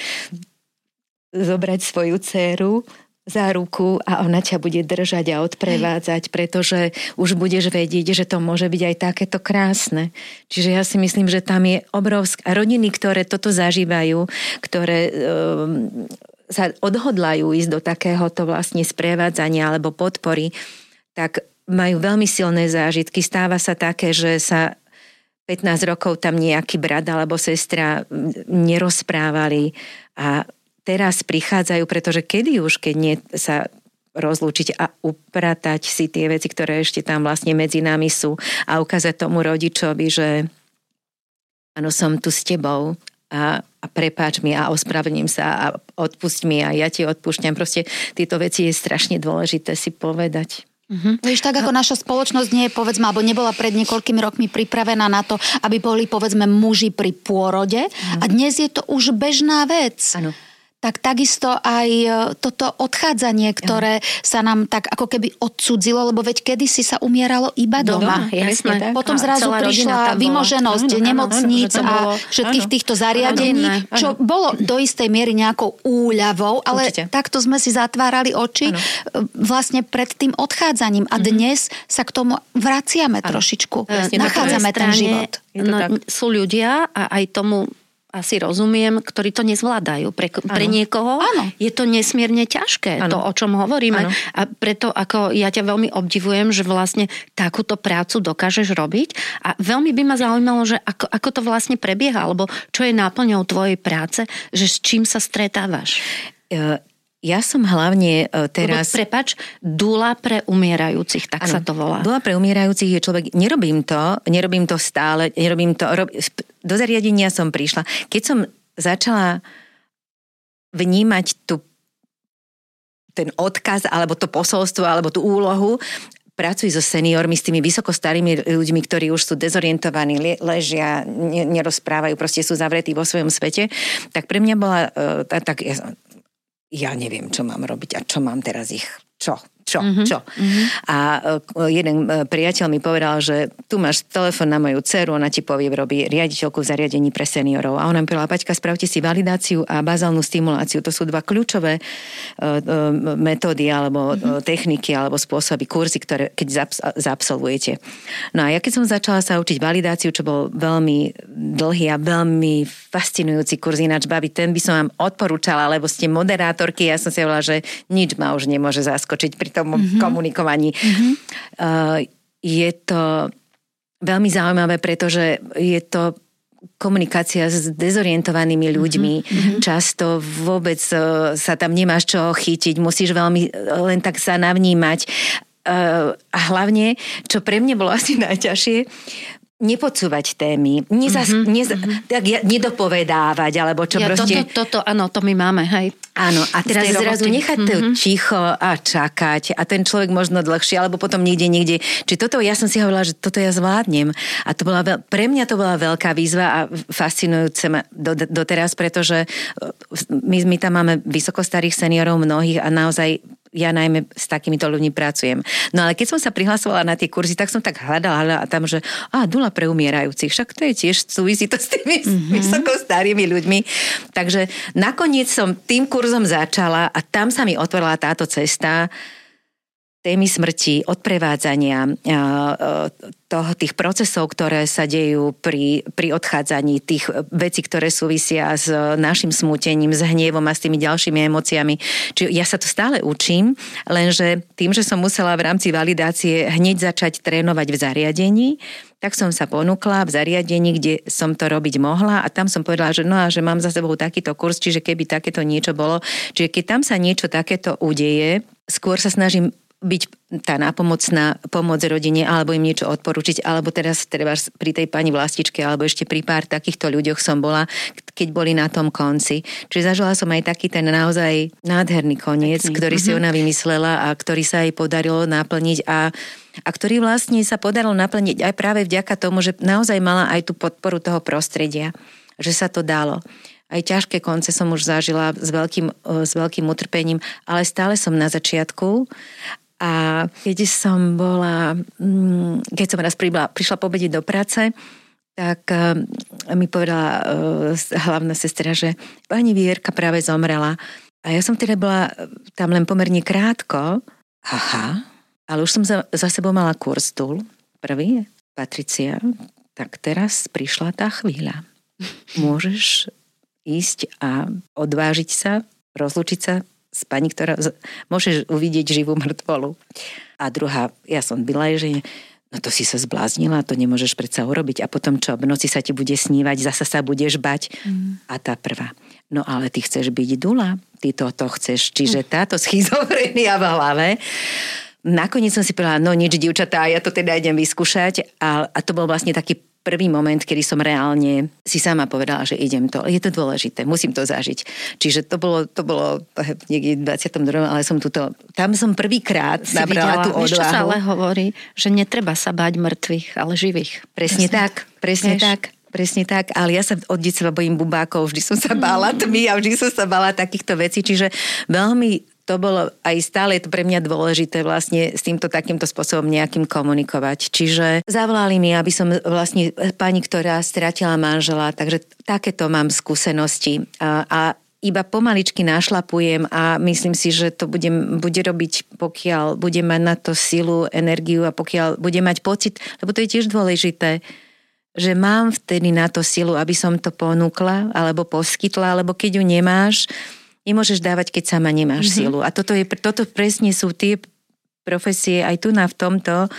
zobrať svoju dcéru za ruku a ona ťa bude držať a odprevádzať, pretože už budeš vedieť, že to môže byť aj takéto krásne. Čiže ja si myslím, že tam je obrovská rodiny, ktoré toto zažívajú, ktoré um, sa odhodlajú ísť do takéhoto vlastne sprevádzania alebo podpory, tak majú veľmi silné zážitky. Stáva sa také, že sa pätnásť rokov tam nejaký brat alebo sestra nerozprávali a teraz prichádzajú, pretože kedy už, keď nie sa rozlúčiť a upratať si tie veci, ktoré ešte tam vlastne medzi nami sú a ukázať tomu rodičovi, že áno, som tu s tebou a, a prepáč mi a ospravedlním sa a odpusť mi a ja ti odpúšťam. Proste tieto veci je strašne dôležité si povedať. Uh-huh. Víš, tak ako naša spoločnosť nie je, povedzme, alebo nebola pred niekoľkými rokmi pripravená na to, aby boli, povedzme, muži pri pôrode uh-huh. a dnes je to už bežná vec. Áno. Tak takisto aj toto odchádzanie, ktoré ja. sa nám tak ako keby odcudzilo, lebo veď kedysi sa umieralo iba doma. doma jasné. Potom zrazu prišla vymoženosť nemocníc a všetkých áno. týchto zariadení, áno, áno. čo bolo do istej miery nejakou úľavou, ale Určite. takto sme si zatvárali oči áno. vlastne pred tým odchádzaním. A dnes mm-hmm. sa k tomu vraciame áno. trošičku. Jasne, nachádzame ten život. No, sú ľudia a aj tomu asi rozumiem, ktorí to nezvládajú. Pre, pre niekoho ano. je to nesmierne ťažké, ano. to, o čom hovoríme. Ano. A preto, ako ja ťa veľmi obdivujem, že vlastne takúto prácu dokážeš robiť. A veľmi by ma zaujímalo, že ako, ako to vlastne prebieha, alebo čo je náplňou tvojej práce, že s čím sa stretávaš? Uh... Ja som hlavne teraz... Lebo, prepač, dula pre umierajúcich, tak ano, sa to volá. Dula pre umierajúcich je človek... Nerobím to, nerobím to stále, nerobím to... Rob, do zariadenia som prišla. Keď som začala vnímať tu, ten odkaz, alebo to posolstvo, alebo tú úlohu, pracuj so seniormi, s tými vysoko starými ľuďmi, ktorí už sú dezorientovaní, ležia, nerozprávajú, proste sú zavretí vo svojom svete, tak pre mňa bola... Tak, ja, ja neviem, čo mám robiť a čo mám teraz ich, čo, čo, mm-hmm. čo. Mm-hmm. A jeden priateľ mi povedal, že tu máš telefón na moju dceru, ona ti povie, robí riaditeľku v zariadení pre seniorov. A ona mi povedala, Paťka, spravte si validáciu a bazálnu stimuláciu. To sú dva kľúčové metódy alebo mm-hmm. techniky alebo spôsoby, kurzy, ktoré keď zaabsolvujete. No a ja keď som začala sa učiť validáciu, čo bol veľmi dlhý a veľmi fascinujúci kurz, ináč babi, ten by som vám odporúčala, lebo ste moderátorky, ja som si hovorila, že nič ma už nemôže zaskočiť pri tom mm-hmm. komunikovaní. Mm-hmm. Uh, je to veľmi zaujímavé, pretože je to komunikácia s dezorientovanými ľuďmi. Mm-hmm. Často vôbec uh, sa tam nemáš čo chytiť, musíš veľmi len tak sa navnímať. Uh, a hlavne, čo pre mňa bolo asi najťažšie, nepodsúvať témy, nezas, mm-hmm. nez, tak ja, nedopovedávať, alebo čo ja, proste... Toto, toto, áno, to my máme, hej. Áno, a teraz zrazu nechať mm-hmm. ticho a čakať a ten človek možno dlhšie, alebo potom niekde, niekde. Či toto, ja som si hovorila, že toto ja zvládnem. A to bola, pre mňa to bola veľká výzva a fascinujúce ma do, doteraz, pretože my, my tam máme vysokostarých seniorov mnohých a naozaj ja najmä s takýmito ľuďmi pracujem. No ale keď som sa prihlasovala na tie kurzy, tak som tak hľadala, hľadala tam, že á, Dula pre umierajúcich, však to je tiež súvisí to s tými mm-hmm. vysoko starými ľuďmi. Takže nakoniec som tým kurzom začala a tam sa mi otvorila táto cesta témy smrti, odprevádzania, toho, tých procesov, ktoré sa dejú pri, pri odchádzaní, tých vecí, ktoré súvisia s našim smútením, s hnievom a s tými ďalšími emóciami. Čiže ja sa to stále učím, lenže tým, že som musela v rámci validácie hneď začať trénovať v zariadení, tak som sa ponúkla v zariadení, kde som to robiť mohla a tam som povedala, že no a že mám za sebou takýto kurz, čiže keby takéto niečo bolo, čiže keď tam sa niečo takéto udeje, skôr sa snažím byť tá nápomocná pomoc rodine alebo im niečo odporučiť, alebo teraz treba pri tej pani Vlastičke alebo ešte pri pár takýchto ľuďoch som bola, keď boli na tom konci. Čiže zažila som aj taký ten naozaj nádherný koniec, Taký. ktorý si ona vymyslela a ktorý sa jej podarilo naplniť a, a ktorý vlastne sa podarilo naplniť aj práve vďaka tomu, že naozaj mala aj tú podporu toho prostredia, že sa to dalo. Aj ťažké konce som už zažila s veľkým, s veľkým utrpením, ale stále som na začiatku. A keď som bola, keď som raz prišla, prišla po obede do práce, tak mi povedala hlavná sestra, že pani Vierka práve zomrela. A ja som teda bola tam len pomerne krátko. Aha, ale už som za, za sebou mala kurz Dul. Prvý, Patricia, tak teraz prišla tá chvíľa. Môžeš ísť a odvážiť sa, rozlúčiť sa s pani, ktorá môžeš uvidieť živú mŕtvolu. A druhá, ja som byla, že no to si sa zbláznila, to nemôžeš predsa urobiť. A potom čo, v noci sa ti bude snívať, zasa sa budeš bať. Mm. A tá prvá, no ale ty chceš byť Dula, ty toto chceš. Čiže mm. táto schizofrenia v hlave. Nakoniec som si povedala, no nič, dievčatá, ja to teda idem vyskúšať. A, a to bol vlastne taký prvý moment, kedy som reálne si sama povedala, že idem to. Je to dôležité, musím to zažiť. Čiže to bolo, to bolo niekde v dvadsiatom druhom ale som tuto, tam som prvýkrát nabrala tú odvahu. Vieš, čo sa ale hovorí, že netreba sa báť mŕtvych, ale živých. Presne, presne tak, presne vieš? tak. Presne tak, ale ja sa od detstva bojím bubákov, vždy som sa bála tmy a vždy som sa bála takýchto vecí, čiže veľmi to bolo aj stále je to pre mňa dôležité vlastne s týmto takýmto spôsobom nejakým komunikovať. Čiže zavolali mi, aby som vlastne pani, ktorá stratila manžela, takže takéto mám skúsenosti a, a iba pomaličky našlapujem a myslím si, že to budem, bude robiť, pokiaľ budem mať na to silu, energiu a pokiaľ budem mať pocit, lebo to je tiež dôležité, že mám vtedy na to silu, aby som to ponúkla alebo poskytla, alebo keď ju nemáš, nemôžeš dávať, keď sama nemáš mm-hmm. silu. A toto, je, toto presne sú tie profesie aj tu na v tomto,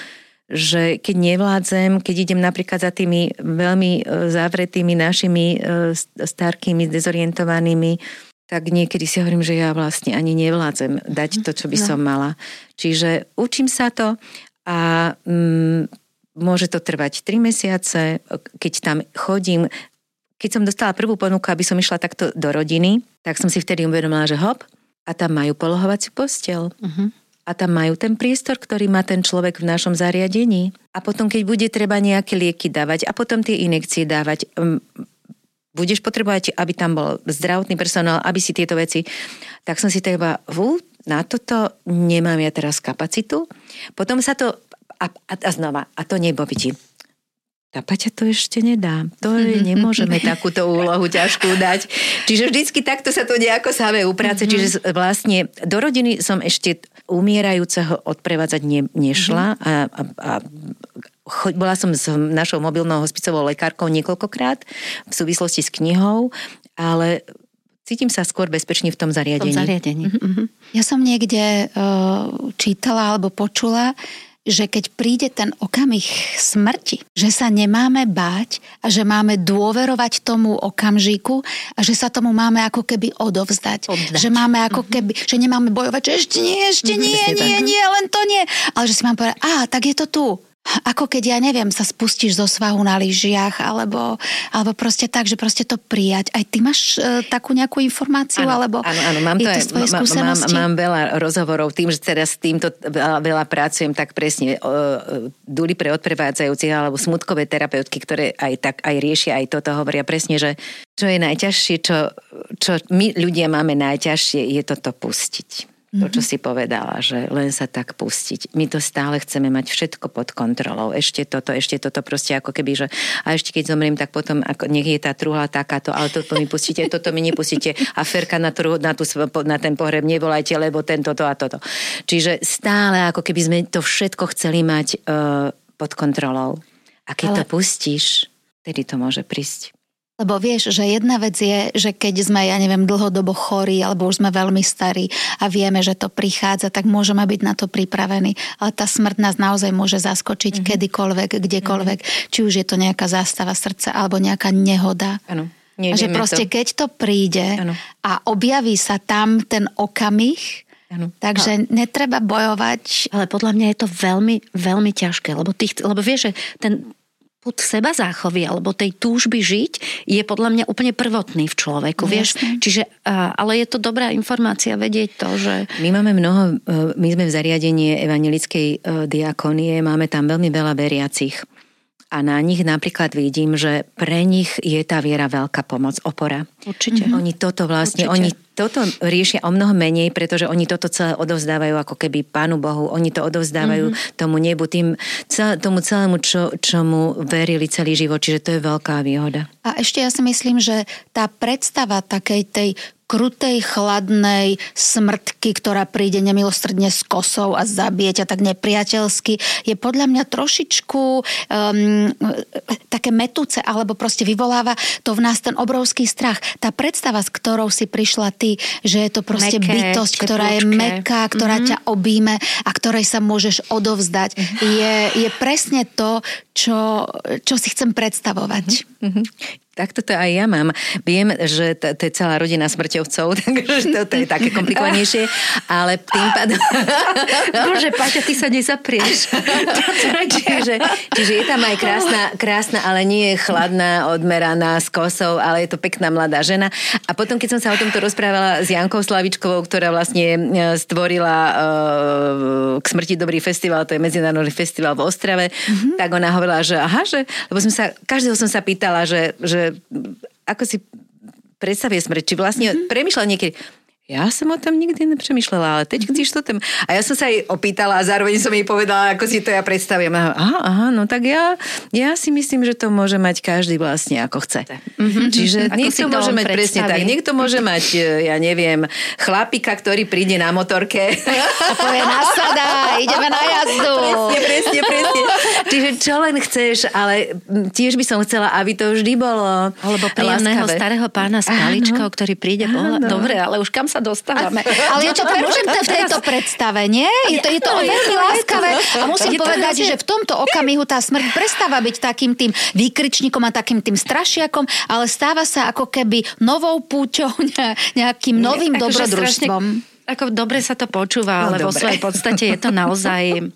že keď nevládzem, keď idem napríklad za tými veľmi zavretými našimi starkými, dezorientovanými, tak niekedy si hovorím, že ja vlastne ani nevládzem dať to, čo by no. som mala. Čiže učím sa to a mm, môže to trvať tri mesiace, keď tam chodím. Keď som dostala prvú ponuku, aby som išla takto do rodiny, tak som si vtedy uvedomila, že hop, a tam majú polohovaciu posteľ. Uh-huh. A tam majú ten priestor, ktorý má ten človek v našom zariadení. A potom, keď bude treba nejaké lieky dávať a potom tie injekcie dávať, um, budeš potrebovať, aby tam bol zdravotný personál, aby si tieto veci... Tak som si teda, fú, na toto nemám ja teraz kapacitu. Potom sa to, a, a, a znova, a to nebobiti. Tá Paťa to ešte nedá. To je, nemôžeme takúto úlohu ťažkú dať. Čiže vždycky takto sa to nejako samé uprace. Mm-hmm. Čiže vlastne do rodiny som ešte umierajúceho odprevádzať ne, nešla a, a, a bola som s našou mobilnou hospicovou lekárkou niekoľkokrát v súvislosti s knihou, ale cítim sa skôr bezpečne v tom zariadení. V tom zariadení. Mm-hmm. Ja som niekde uh, čítala alebo počula, že keď príde ten okamih smrti, že sa nemáme báť a že máme dôverovať tomu okamžiku a že sa tomu máme ako keby odovzdať. Oddať. Že máme ako keby, že nemáme bojovať, že ešte nie, ešte nie, nie, nie, nie, len to nie. Ale že si máme povedať, á, tak je to tu. Ako keď, ja neviem, sa spustíš zo svahu na lyžiach, alebo, alebo proste tak, že proste to prijať. Aj ty máš e, takú nejakú informáciu, áno, alebo áno, áno, mám je to, to z tvojej skúsenosti? Mám, mám veľa rozhovorov tým, že teraz s týmto veľa, veľa pracujem, tak presne uh, duli pre odprevádzajúcich alebo smutkové terapeutky, ktoré aj tak aj riešia, aj toto hovoria presne, že čo je najťažšie, čo, čo my ľudia máme najťažšie, je toto pustiť. To, čo si povedala, že len sa tak pustiť. My to stále chceme mať všetko pod kontrolou. Ešte toto, ešte toto proste ako keby, že a ešte keď zomriem, tak potom ako, nech je tá truhla takáto, ale toto mi pustíte, toto mi nepustíte a Ferka na, tru, na, tú, na ten pohreb nevolajte, lebo tento, to a toto. Čiže stále ako keby sme to všetko chceli mať uh, pod kontrolou. A keď ale... to pustíš, tedy to môže prísť. Lebo vieš, že jedna vec je, že keď sme, ja neviem, dlhodobo chorí, alebo už sme veľmi starí a vieme, že to prichádza, tak môžeme byť na to pripravení. Ale tá smrť nás naozaj môže zaskočiť mm-hmm. kedykoľvek, kdekoľvek. Mm-hmm. Či už je to nejaká zástava srdca, alebo nejaká nehoda. Áno. A že proste, to. keď to príde ano. A objaví sa tam ten okamih, ano. Takže ale, netreba bojovať. Ale podľa mňa je to veľmi, veľmi ťažké, lebo, tých, lebo vieš, že ten pud seba záchovy alebo tej túžby žiť je podľa mňa úplne prvotný v človeku, no, vieš. Jasne. Čiže, ale je to dobrá informácia vedieť to, že... My máme mnoho, my sme v zariadení evanjelickej diakonie, máme tam veľmi veľa veriacich. A na nich napríklad vidím, že pre nich je tá viera veľká pomoc, opora. Určite. Mm-hmm. Oni toto vlastne, Určite. oni toto riešia o mnoho menej, pretože oni toto celé odovzdávajú ako keby Pánu Bohu. Oni to odovzdávajú mm-hmm. tomu nebu, tým, celé, tomu celému, čo, čomu verili celý život. Čiže to je veľká výhoda. A ešte ja si myslím, že tá predstava takej tej krutej, chladnej smrtky, ktorá príde nemilostredne s kosou a zabije ťa tak nepriateľsky, je podľa mňa trošičku um, také metúce, alebo proste vyvoláva to v nás ten obrovský strach. Tá predstava, s ktorou si prišla ty, že je to proste Meké, bytosť, ktorá je mäkká, ktorá mm-hmm. ťa objíme a ktorej sa môžeš odovzdať, mm-hmm. je, je presne to, čo, čo si chcem predstavovať. Mm-hmm. Tak toto aj ja mám. Viem, že to je celá rodina smrťovcov, takže to, to je také komplikovanejšie, ale tým pádom... Bože, Paťa, ty sa nezaprieš. čiže, čiže je tam aj krásna, krásna, ale nie je chladná, odmeraná, s kosou, ale je to pekná mladá žena. A potom, keď som sa o tomto rozprávala s Jankou Slavičkovou, ktorá vlastne stvorila uh, k smrti dobrý festival, to je medzinárodný festival v Ostrave, mm-hmm. tak ona hovorila, že aha, že... Lebo som sa, každého som sa pýtala, že, že ako si predstavuje smrť, či vlastne mm-hmm. premýšľa niekedy. Ja som o tom nikdy nepřemýšľala, ale teď chceš to tam... A ja som sa jej opýtala a zároveň som jej povedala, ako si to ja predstavujem. Aha, aha, no tak ja, ja si myslím, že to môže mať každý vlastne ako chce. Mm-hmm. Čiže ako niekto môže mať predstaví. Presne tak. Niekto môže mať, ja neviem, chlapika, ktorý príde na motorke. A povie, nasada, ideme na jazdu. Presne, presne, presne. Čiže čo len chceš, ale tiež by som chcela, aby to vždy bolo alebo príjemného starého pána s paličkou, ktorý príde pohľad. Dobre, ale už kam sa dostávame. Ale ja to môžem to v tejto predstave, nie? Je to, je to veľmi láskavé. A musím povedať, že v tomto okamihu tá smrť prestáva byť takým tým výkričníkom a takým tým strašiakom, ale stáva sa ako keby novou púťou, nejakým novým dobrodružstvom. Ako dobre sa to počúva, ale vo svojej podstate je to naozaj...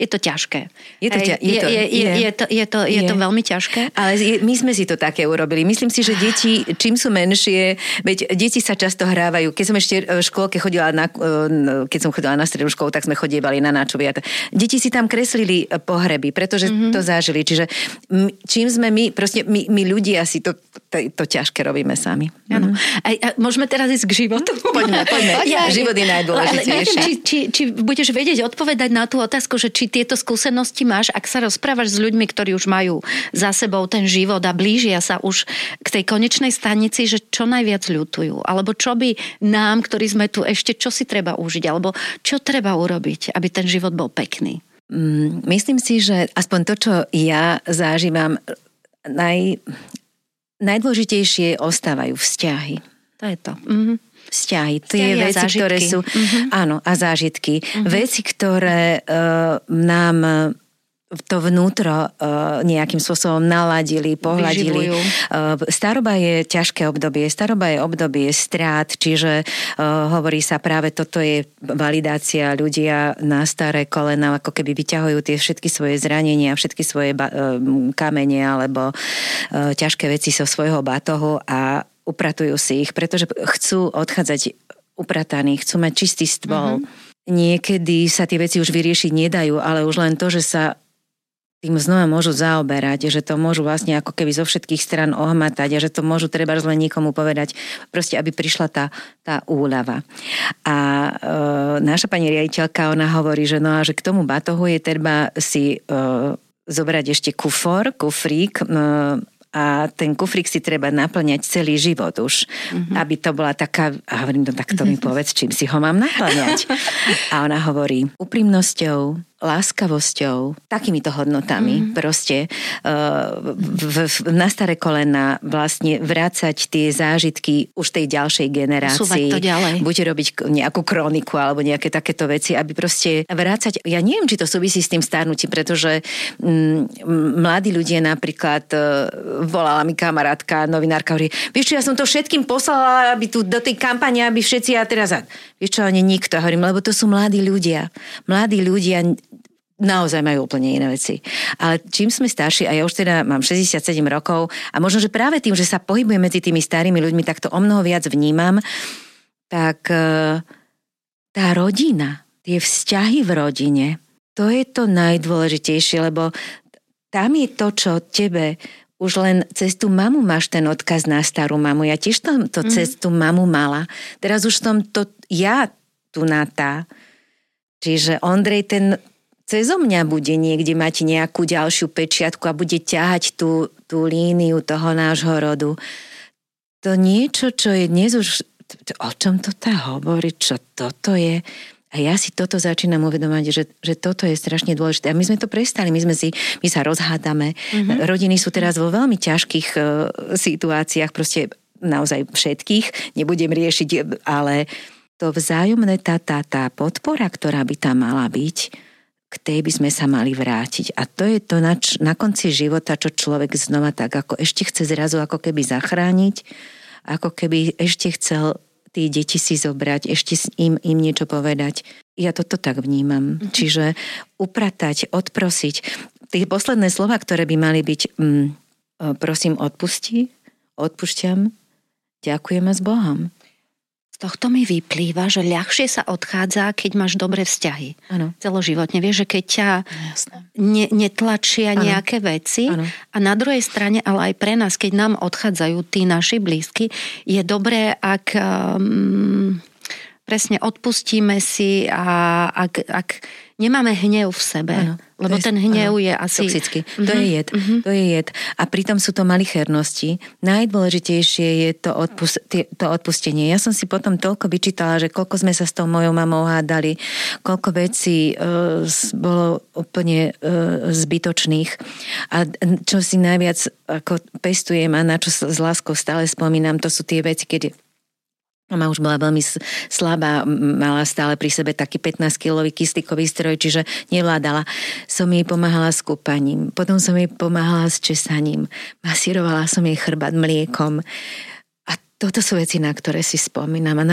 je to ťažké. Je to, ťa, je, je, to, je, je, je, to, je, to, je, je to veľmi ťažké. Ale my sme si to také urobili. Myslím si, že deti, čím sú menšie, veď deti sa často hrávajú. Keď som ešte v škôlke chodila na, keď som chodila na strednú školu, tak sme chodievali na náčovia. Deti si tam kreslili pohreby, pretože mm-hmm. to zažili. Čiže čím sme my, proste my, my ľudia si to, to, to ťažké robíme sami. Áno. A, a môžeme teraz ísť k životu? Poďme, poďme. Ja, život je najdôležitejší. Ale neviem, či, či, či budeš vedieť odpovedať na tú otázku, že či tieto skúsenosti máš, ak sa rozprávaš s ľuďmi, ktorí už majú za sebou ten život a blížia sa už k tej konečnej stanici, že čo najviac ľutujú. Alebo čo by nám, ktorí sme tu ešte, čo si treba užiť, alebo čo treba urobiť, aby ten život bol pekný. Mm, myslím si, že aspoň to, čo ja zažívam, naj, najdôležitejšie ostávajú vzťahy. To je to. Mhm. Vzťahy, tie Vzťahy veci, ktoré sú... Uh-huh. Áno, a zážitky. Uh-huh. Veci, ktoré uh, nám to vnútro uh, nejakým spôsobom naladili, pohľadili. Uh, staroba je ťažké obdobie. Staroba je obdobie strát, čiže uh, hovorí sa práve, toto je validácia. Ľudia na staré kolena ako keby vyťahujú tie všetky svoje zranenia, všetky svoje ba- uh, kamene alebo uh, ťažké veci zo svojho batohu a upratujú si ich, pretože chcú odchádzať uprataní, chcú mať čistý stôl. Mm-hmm. Niekedy sa tie veci už vyriešiť nedajú, ale už len to, že sa tým znova môžu zaoberať, že to môžu vlastne ako keby zo všetkých stran ohmatať a že to môžu treba len niekomu povedať, proste aby prišla tá, tá úľava. A e, naša pani riaditeľka, ona hovorí, že no a že k tomu batohu je treba si e, zobrať ešte kufor, kufrík, e, a ten kufrík si treba naplňať celý život už, mm-hmm. aby to bola taká, a hovorím, no tak to mi povedz, čím si ho mám naplňať. A ona hovorí, úprimnosťou, láskavosťou, takýmito hodnotami mm-hmm. proste uh, v, v, na staré kolena vlastne vrácať tie zážitky už tej ďalšej generácii. Súvať to ďalej. Buď robiť nejakú kroniku alebo nejaké takéto veci, aby proste vrácať, ja neviem, či to súvisí s tým starnutím, pretože m, mladí ľudia napríklad uh, volala mi kamarátka, novinárka, hovorí, vieš čo, ja som to všetkým poslala, aby tu do tej kampane, aby všetci a teraz, vieš čo, ani nikto, hovorím, lebo to sú mladí ľudia. Mladí ľudia naozaj majú úplne iné veci. Ale čím sme starší, a ja už teda mám šesťdesiatsedem rokov a možno, že práve tým, že sa pohybujem medzi tými starými ľuďmi, tak to o mnoho viac vnímam, tak tá rodina, tie vzťahy v rodine, to je to najdôležitejšie, lebo tam je to, čo tebe už len cez tú mamu máš ten odkaz na starú mamu. Ja tiež to, to mm. cez tú mamu mala. Teraz už som to ja tu na tá. Čiže Ondrej ten cezo mňa bude niekde mať nejakú ďalšiu pečiatku a bude ťahať tú, tú líniu toho nášho rodu. To niečo, čo je dnes už... O čom to tá hovorí? Čo toto je? A ja si toto začínam uvedomať, že, že toto je strašne dôležité. A my sme to prestali, my sme si, my sa rozhádame. Mm-hmm. Rodiny sú teraz vo veľmi ťažkých uh, situáciách, proste naozaj všetkých, nebudem riešiť, ale to vzájomné, tá, tá, tá podpora, ktorá by tam mala byť, k tej by sme sa mali vrátiť. A to je to na, na konci života, čo človek znova tak ako ešte chce zrazu ako keby zachrániť, ako keby ešte chcel tí deti si zobrať, ešte im, im niečo povedať. Ja toto tak vnímam. Mm-hmm. Čiže upratať, odprosiť. Tie posledné slova, ktoré by mali byť mm, prosím, odpusti, odpúšťam, ďakujem a s Bohom. Z tohto mi vyplýva, že ľahšie sa odchádza, keď máš dobré vzťahy. Ano. Celoživotne. Vieš, že keď ťa ne, netlačia ano. Nejaké veci ano. A na druhej strane, ale aj pre nás, keď nám odchádzajú tí naši blízky, je dobré, ak um, presne odpustíme si a ak, ak nemáme hnev v sebe. Ano. Lebo je, ten hnev ano, je asi... Toxický. Uh-huh. To je jed. Uh-huh. To je jed. A pritom sú to malichernosti. Najdôležitejšie je to, odpust, to odpustenie. Ja som si potom toľko vyčítala, že koľko sme sa s tou mojou mamou hádali, koľko vecí uh, bolo úplne uh, zbytočných. A čo si najviac ako pestujem a na čo s láskou stále spomínam, to sú tie veci, keď mama už bola veľmi slabá, mala stále pri sebe taký pätnásťkilový kyslíkový stroj, čiže nevládala. Som jej pomáhala s kúpaním, potom som jej pomáhala s česaním, masírovala som jej chrbát mliekom. A toto sú veci, na ktoré si spomínam a na to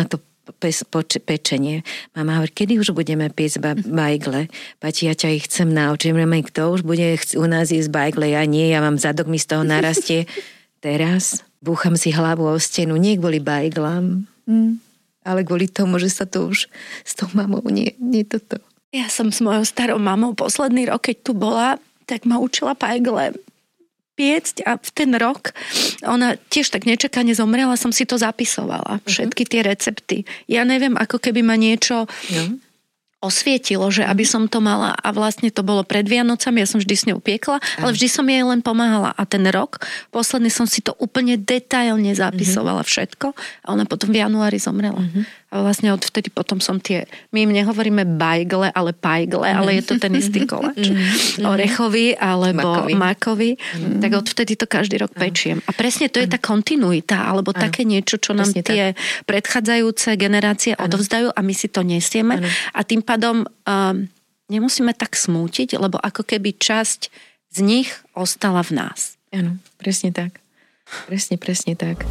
pes, poč, pečenie. Mama hovorí, kedy už budeme piec bajgle? Pati, ja ťa ich chcem naučiť. Kto už bude u nás jesť bajgle? Ja nie, ja mám zadok, mi z toho narastie. Teraz búcham si hlavu o stenu, nie kvôli bajglám, mm. ale kvôli tomu, že sa to už s tou mamou nie, nie toto. Ja som s mojou starou mamou posledný rok, keď tu bola, tak ma učila bajgle piecť a v ten rok ona tiež tak nečakane zomrela, som si to zapisovala. Všetky tie recepty. Ja neviem, ako keby ma niečo no. osvietilo, že aby som to mala a vlastne to bolo pred Vianocami, ja som vždy s ňou piekla, ale vždy som jej len pomáhala a ten rok, posledný som si to úplne detailne zapisovala všetko a ona potom v januári zomrela. A vlastne odvtedy potom som tie, my im nehovoríme bajgle, ale pajgle, ale je to ten istý koláč. Orechový alebo makový. makový. Mm. Tak odvtedy to každý rok pečiem. A presne to je tá kontinuita, alebo ano. Také niečo, čo nám presne tie tak. Predchádzajúce generácie ano. Odovzdajú a my si to nesieme. Ano. A tým pádom um, nemusíme tak smútiť, lebo ako keby časť z nich ostala v nás. Áno, presne tak. Presne, presne tak.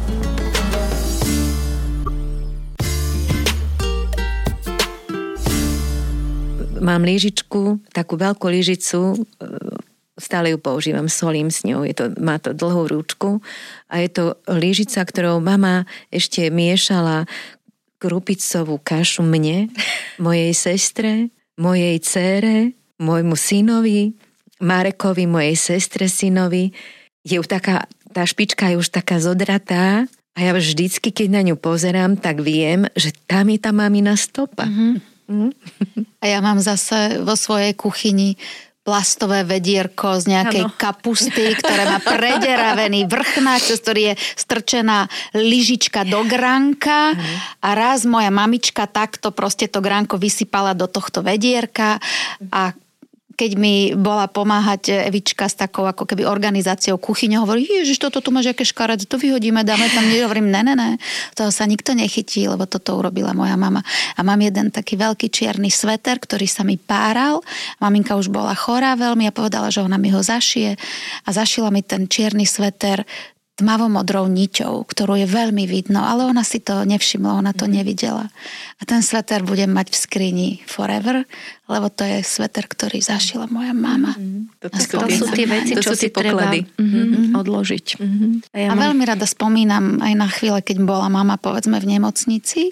Mám lyžičku, takú veľkú lyžicu, stále ju používam, solím s ňou, je to, má to dlhú rúčku a je to lyžica, ktorou mama ešte miešala krupicovú kašu mne, mojej sestre, mojej dcére, môjmu synovi, Marekovi, mojej sestre, synovi. Je už taká, tá špička je už taká zodratá a ja vždycky, keď na ňu pozerám, tak viem, že tam je tá mamina stopa. Mm-hmm. A ja mám zase vo svojej kuchyni plastové vedierko z nejakej ano. Kapusty, ktoré má prederavený vrchnák, cez ktorý je strčená lyžička do gránka ano. A raz moja mamička takto proste to gránko vysypala do tohto vedierka a keď mi bola pomáhať Evička s takou ako keby organizáciou kuchyne, hovorí, ježiš, toto tu máš aké škaredé, to vyhodíme, dáme tam, nehovorím, ne, ne, ne, toho sa nikto nechytí, lebo toto urobila moja mama. A mám jeden taký veľký čierny sveter, ktorý sa mi páral, maminka už bola chorá veľmi a povedala, že ona mi ho zašije a zašila mi ten čierny sveter tmavomodrou niťou, ktorú je veľmi vidno, ale ona si to nevšimla, ona to nevidela. A ten sveter budem mať v skrini forever, lebo to je sveter, ktorý zašila moja mama. Mm-hmm. To, to, to sú tie veci, čo si treba mm-hmm. odložiť. Mm-hmm. A, ja a mám... veľmi rada spomínam aj na chvíle, keď bola mama, povedzme, v nemocnici.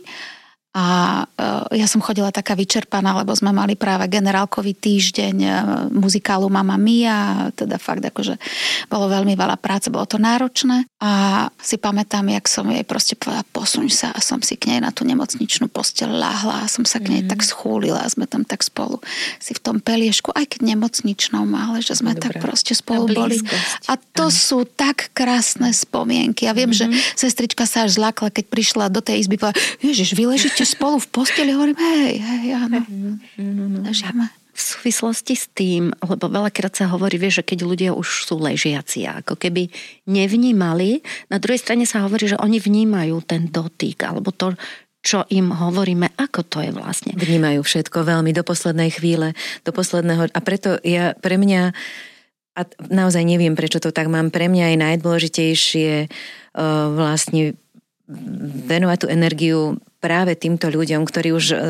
A ja som chodila taká vyčerpaná, lebo sme mali práve generálkový týždeň muzikálu Mamma Mia, teda fakt akože bolo veľmi veľa práce, bolo to náročné a si pamätám, jak som jej proste povedala, posuň sa a som si k nej na tú nemocničnú posteľ ľahla a som sa k nej mm. tak schúlila a sme tam tak spolu si v tom peliešku, aj keď nemocničnom, ale že sme Dobre. Tak proste spolu boli. A to Aj. Sú tak krásne spomienky. Ja viem, mm-hmm. že sestrička sa až zlákla, keď prišla do tej izby, povedala, ježiš, vy ležíte spolu v posteli, hovorím, hej, hej, áno. Ležíme. V súvislosti s tým, lebo veľakrát sa hovorí, vieš, že keď ľudia už sú ležiaci, ako keby nevnímali, na druhej strane sa hovorí, že oni vnímajú ten dotyk, alebo to, čo im hovoríme, ako to je vlastne. Vnímajú všetko veľmi do poslednej chvíle, do posledného, a preto ja, pre mňa, a naozaj neviem, prečo to tak mám, pre mňa je najdôležitejšie uh, vlastne venovať tú energiu práve týmto ľuďom, ktorí už e,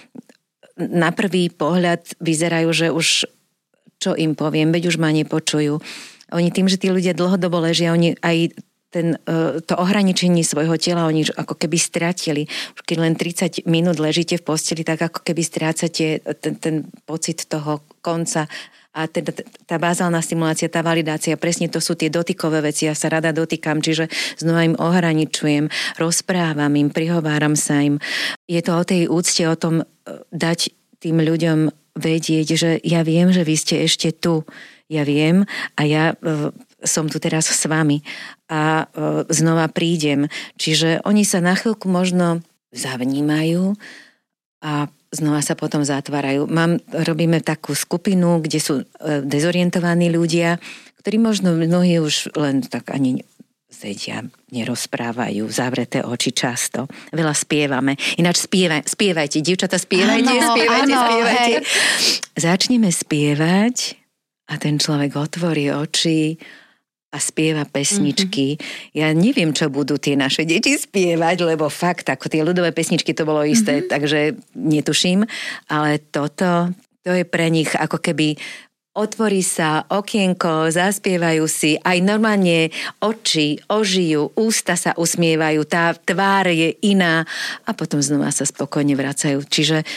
na prvý pohľad vyzerajú, že už čo im poviem, veď už ma nepočujú. Oni tým, že tí ľudia dlhodobo ležia, oni aj ten, e, to ohraničenie svojho tela, oni ako keby stratili. Už keď len tridsať minút ležíte v posteli, tak ako keby strácate ten, ten pocit toho konca. A teda tá bazálna stimulácia, tá validácia, presne to sú tie dotykové veci, ja sa rada dotýkam, čiže znova im ohraničujem, rozprávam im, prihováram sa im. Je to o tej úcte, o tom dať tým ľuďom vedieť, že ja viem, že vy ste ešte tu, ja viem a ja e, som tu teraz s vami a e, znova prídem. Čiže oni sa na chvíľku možno zavnímajú a znova sa potom zatvárajú. Mám, robíme takú skupinu, kde sú dezorientovaní ľudia, ktorí možno mnohí už len tak ani sedia, nerozprávajú, zavreté oči často. Veľa spievame. Ináč spievaj, spievajte, dievčatá, spievajte, áno, spievajte, áno, spievajte. Hej. Začneme spievať a ten človek otvorí oči a spieva pesničky. Mm-hmm. Ja neviem, čo budú tie naše deti spievať, lebo fakt, ako tie ľudové pesničky to bolo isté, mm-hmm. takže netuším, ale toto, to je pre nich ako keby otvorí sa okienko, zaspievajú si, aj normálne oči ožijú, ústa sa usmievajú, tá tvár je iná a potom znova sa spokojne vracajú. Čiže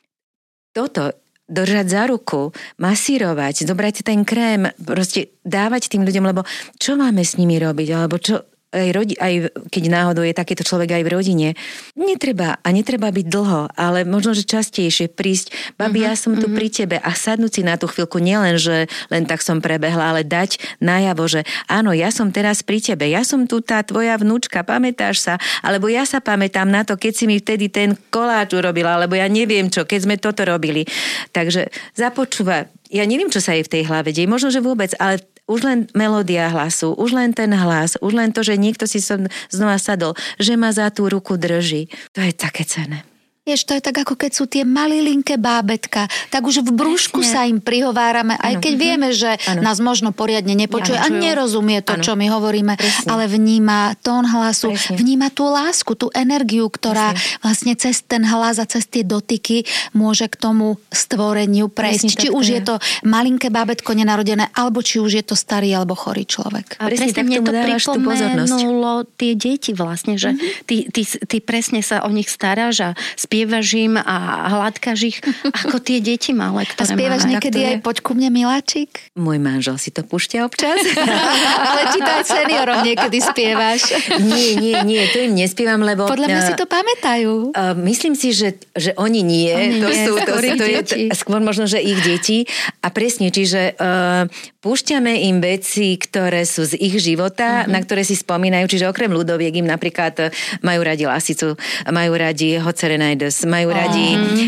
toto držať za ruku, masírovať, zobrať ten krém, proste dávať tým ľuďom, lebo čo máme s nimi robiť, alebo čo, aj, rodi, aj keď náhodou je takýto človek aj v rodine, netreba a netreba byť dlho, ale možno, že častejšie prísť, babi, uh-huh, ja som tu uh-huh. pri tebe a sadnúť si na tú chvíľku, nielen, že len tak som prebehla, ale dať najavo, že áno, ja som teraz pri tebe, ja som tu tá tvoja vnúčka, pamätáš sa, alebo ja sa pamätám na to, keď si mi vtedy ten koláč urobila, alebo ja neviem čo, keď sme toto robili. Takže započúva, ja neviem, čo sa jej v tej hlave deje, možno, že vôbec, ale už len melódia hlasu, už len ten hlas, už len to, že niekto si som znova sadol, že ma za tú ruku drží. To je také cenné. Vieš, to je tak, ako keď sú tie malilinké bábetka, tak už v brúšku Presne. Sa im prihovárame, aj keď ano. Vieme, že ano. Nás možno poriadne nepočuje a nerozumie to, ano. Čo my hovoríme, Presne. Ale vníma tón hlasu, Presne. Vníma tú lásku, tú energiu, ktorá Presne. Vlastne cez ten hlas a cez tie dotyky môže k tomu stvoreniu prejsť. Presne, či už je. je to malinké bábetko nenarodené, alebo či už je to starý alebo chorý človek. A presne mne to pripomenulo tie deti vlastne, že mm-hmm. ty, ty, ty presne sa o nich staráš a spievaš im a hladkáš ich, ako tie deti malé, ktoré máme. A spievaš máme. Niekedy aj Poď ku mne, miláčik? Môj manžel si to púšťa občas. Ale či to aj seniorom niekedy spievaš? Nie, nie, nie, to im nespievam, lebo... Podľa mňa uh, si to pamätajú. Uh, myslím si, že, že oni nie. Oni to nie, sú, to, to je to, skôr možno, že ich deti. A presne, čiže uh, púšťame im veci, ktoré sú z ich života, uh-huh. na ktoré si spomínajú. Čiže okrem ľudoviek im napríklad majú radi Lasicu, majú radi Hot Serenades, majú radi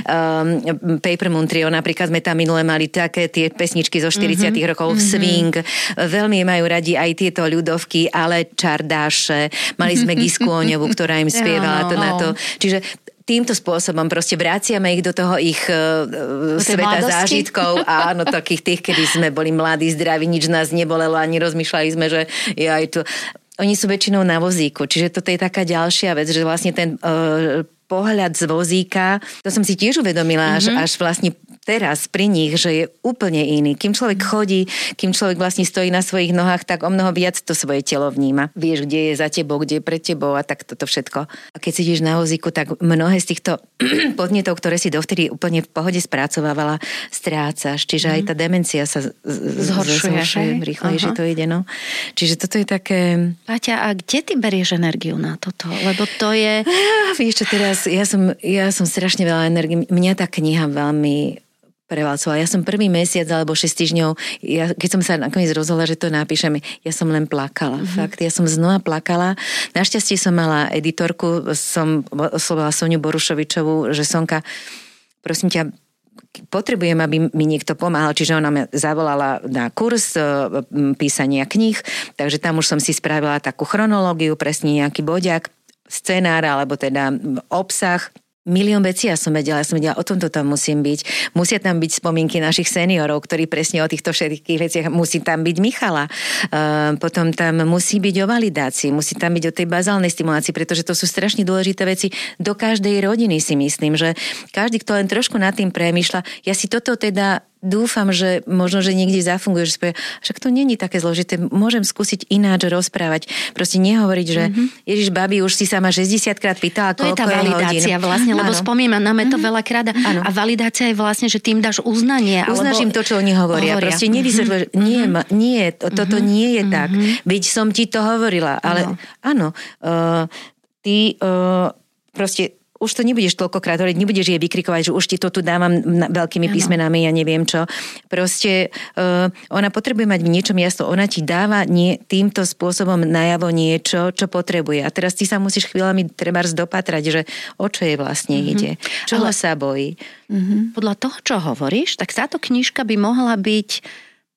um, Paper Moon Trio, napríklad sme tam minule mali také tie pesničky zo štyridsiatych mm-hmm. rokov, mm-hmm. swing, veľmi majú radi aj tieto ľudovky, ale čardáše, mali sme Gisku Oňovú, ktorá im spievala to na to. Čiže týmto spôsobom proste vraciame ich do toho ich uh, sveta mladosti. Zážitkov a áno, takých tých, kedy sme boli mladí, zdraví, nič nás nebolelo, ani rozmýšľali sme, že je aj tu. Oni sú väčšinou na vozíku, čiže toto je taká ďalšia vec, že vlastne ten uh, pohľad z vozíka, to som si tiež uvedomila až, mm-hmm. až vlastne teraz pri nich, že je úplne iný. Kým človek chodí, kým človek vlastne stojí na svojich nohách, tak o mnoho viac to svoje telo vníma. Vieš, kde je za tebou, kde je pred tebou a tak toto všetko. A keď sedíš na vozíku, tak mnohé z týchto podnetov, ktoré si dovtedy úplne v pohode spracovávala, strácaš. Čiže mm. aj tá demencia sa z- zhoršuje. zhoršuje rýchlejšie to ide. No. Čiže toto je také... Paťa, a kde ty berieš energiu na toto? Lebo to je... Ah, vieš čo, teraz ja som, ja som strašne veľa energii. Mňa tá kniha veľmi prevalcovala. Ja som prvý mesiac alebo šesť týždňov, ja, keď som sa nakoniec rozhodla, že to napíšem, ja som len plakala. Mm-hmm. Fakt, ja som znova plakala. Našťastie som mala editorku, som oslovila Soniu Borušovičovú, že Sonka, prosím ťa, potrebujem, aby mi niekto pomáhal, čiže ona ma zavolala na kurz písania kníh, takže tam už som si spravila takú chronológiu, presne nejaký bodiak, scenár, alebo teda obsah. Milión vecí ja som vedela, ja som vedela, o tomto tam musím byť. Musia tam byť spomienky našich seniorov, ktorí presne o týchto všetkých veciach, musí tam byť Michala, uh, potom tam musí byť o validácii, musí tam byť o tej bazálnej stimulácii, pretože to sú strašne dôležité veci do každej rodiny, si myslím, že každý, kto len trošku nad tým premýšľa, ja si toto teda dúfam, že možno, že niekde zafunguje, že spôj, však to není také zložité, môžem skúsiť ináč rozprávať. Proste nehovoriť, že mm-hmm. Ježiš, babi, už si sa ma šesťdesiatkrát pýtala, koľko je hodín. To je tá validácia hodín. Vlastne, lebo spomíname to veľakrát a validácia je vlastne, že tým dáš uznanie. Uznáš im to, čo oni hovoria. hovoria. Proste nevysvetľuješ, mm-hmm. nie, nie, to, toto mm-hmm. nie je tak. Mm-hmm. Veď som ti to hovorila, ale no. áno, uh, ty uh, proste už to nebudeš toľkokrát hovoriť, nebudeš jej vykrikovať, že už ti to tu dávam veľkými písmenami, ja neviem čo. Proste uh, ona potrebuje mať v niečom jasno, ona ti dáva nie, týmto spôsobom najavo niečo, čo potrebuje. A teraz ty sa musíš chvíľami trebárs dopatrať, že o čo jej vlastne mm-hmm. ide. Čoho Ale, sa bojí. Mm-hmm. Podľa toho, čo hovoríš, tak táto knižka by mohla byť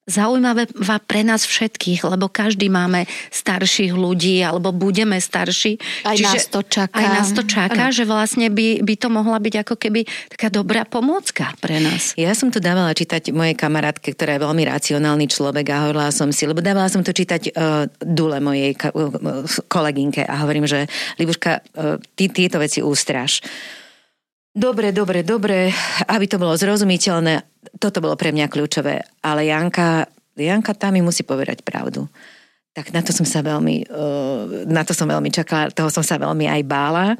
zaujímavé pre nás všetkých, lebo každý máme starších ľudí, alebo budeme starší. Aj Čiže nás to čaká. Aj nás to čaká, ano. Že vlastne by, by to mohla byť ako keby taká dobrá pomôcka pre nás. Ja som tu dávala čítať mojej kamarátke, ktorá je veľmi racionálny človek a hovorila som si, lebo dávala som to čítať uh, Dule, mojej ka- uh, kolegynke a hovorím, že Libuška, uh, ty tieto veci ústráš. Dobre, dobre, dobre, aby to bolo zrozumiteľné, toto bolo pre mňa kľúčové, ale Janka, Janka tá mi musí povedať pravdu. Tak na to som sa veľmi, na to som veľmi čakala, toho som sa veľmi aj bála,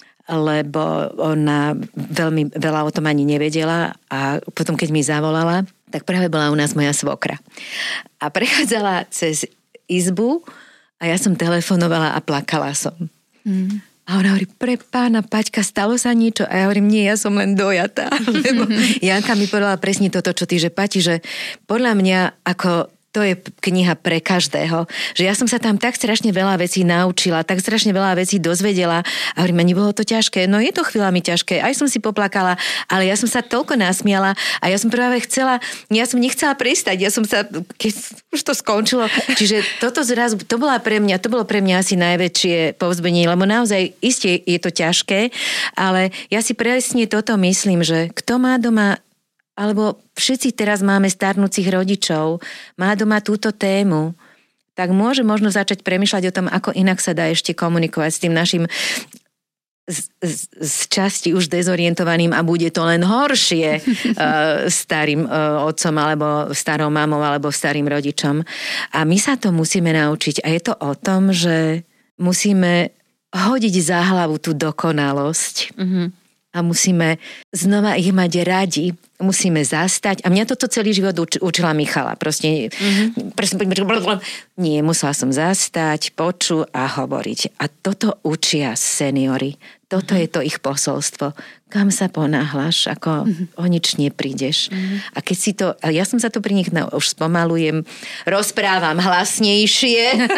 lebo ona veľmi veľa o tom ani nevedela a potom, keď mi zavolala, tak práve bola u nás moja svokra. A prechádzala cez izbu a ja som telefonovala a plakala som. Mm. A ona hovorí, pre pána Paťka, stalo sa niečo? A ja hovorím, nie, ja som len dojatá. Lebo Janka mi povedala presne toto, čo ty, že Pati, že podľa mňa ako to je kniha pre každého, že ja som sa tam tak strašne veľa vecí naučila, tak strašne veľa vecí dozvedela a hovorím, nebolo to ťažké. No je to chvíľami ťažké, aj som si poplakala, ale ja som sa toľko nasmiala a ja som práve chcela, ja som nechcela prestať, ja som sa, keď už to skončilo, čiže toto zrazu, to bola pre mňa, to bolo pre mňa asi najväčšie povzbudenie, lebo naozaj iste je to ťažké, ale ja si presne toto myslím, že kto má doma alebo všetci teraz máme starnúcich rodičov, má doma túto tému, tak môže možno začať premýšľať o tom, ako inak sa dá ešte komunikovať s tým našim z, z, z časti už dezorientovaným a bude to len horšie uh, starým uh, otcom alebo starou mamou alebo starým rodičom. A my sa to musíme naučiť. A je to o tom, že musíme hodiť za hlavu tú dokonalosť. Mm-hmm. A musíme znova ich mať radi, musíme zastať. A mňa toto celý život uč- učila Michala. Proste, mm-hmm. proste, nie, musela som zastať, počuť a hovoriť. A toto učia seniory. Toto mm-hmm. je to ich posolstvo. Kam sa ponáhľaš, ako mm-hmm. o nič neprídeš. Mm-hmm. A keď si to, ja som sa to pri nich, no, už spomalujem, rozprávam hlasnejšie.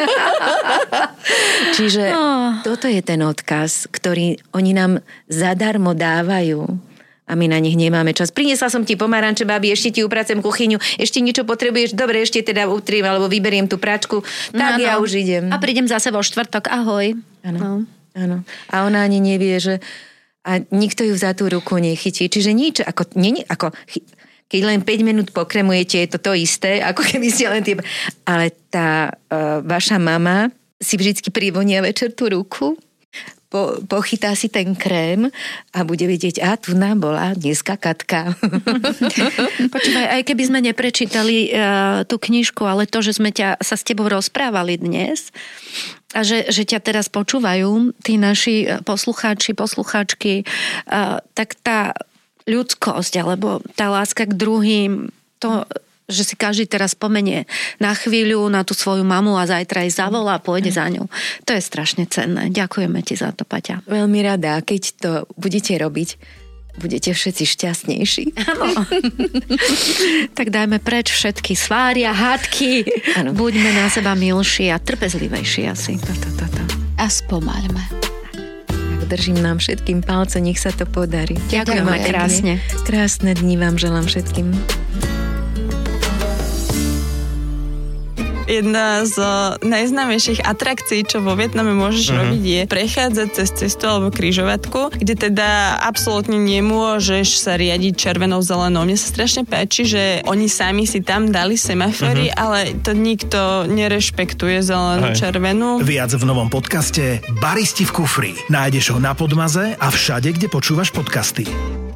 Čiže oh. toto je ten odkaz, ktorý oni nám zadarmo dávajú. A my na nich nemáme čas. Priniesla som ti pomaranče, babi, ešte ti upracem kuchyňu, ešte niečo potrebuješ, dobre, ešte teda utriem, alebo vyberiem tú pračku, tak no, ja no. už idem. A prídem zase vo štvrtok, ahoj. Áno, no. áno. A ona ani nevie, že a nikto ju za tú ruku nechytí. Čiže nič, ako, nie, ako keď len päť minút pokremujete, je to to isté, ako keby ste len tie... Ale tá uh, vaša mama si vždycky privonia večer tú ruku, Po, pochytá si ten krém a bude vidieť, a tu nám bola dneska Katka. Počúvaj, aj keby sme neprečítali uh, tú knižku, ale to, že sme ťa, sa s tebou rozprávali dnes a že, že ťa teraz počúvajú tí naši poslucháči, poslucháčky, uh, tak tá ľudskosť, alebo tá láska k druhým, to... že si každý teraz spomenie na chvíľu na tú svoju mamu a zajtra aj zavolá a pôjde za ňu. To je strašne cenné. Ďakujeme ti za to, Paťa. Veľmi rada. Keď to budete robiť, budete všetci šťastnejší. Áno. Tak dajme preč všetky svári a hádky. Ano. Buďme na seba milší a trpezlivejší asi. To, to, to, to. A spomaľme. Tak držím nám všetkým palce, nech sa to podarí. Ďakujeme krásne. Krásne dni vám želám všetkým. Jedna z najznámejších atrakcií, čo vo Vietname môžeš uh-huh. robiť, je prechádzať cez cestu alebo križovatku, kde teda absolútne nemôžeš sa riadiť červenou, zelenou. Mne sa strašne páči, že oni sami si tam dali semafory, uh-huh. ale to nikto nerešpektuje zelenú, Hej. červenú. Viac v novom podcaste Baristi v kufri. Nájdeš ho na Podmaze a všade, kde počúvaš podcasty.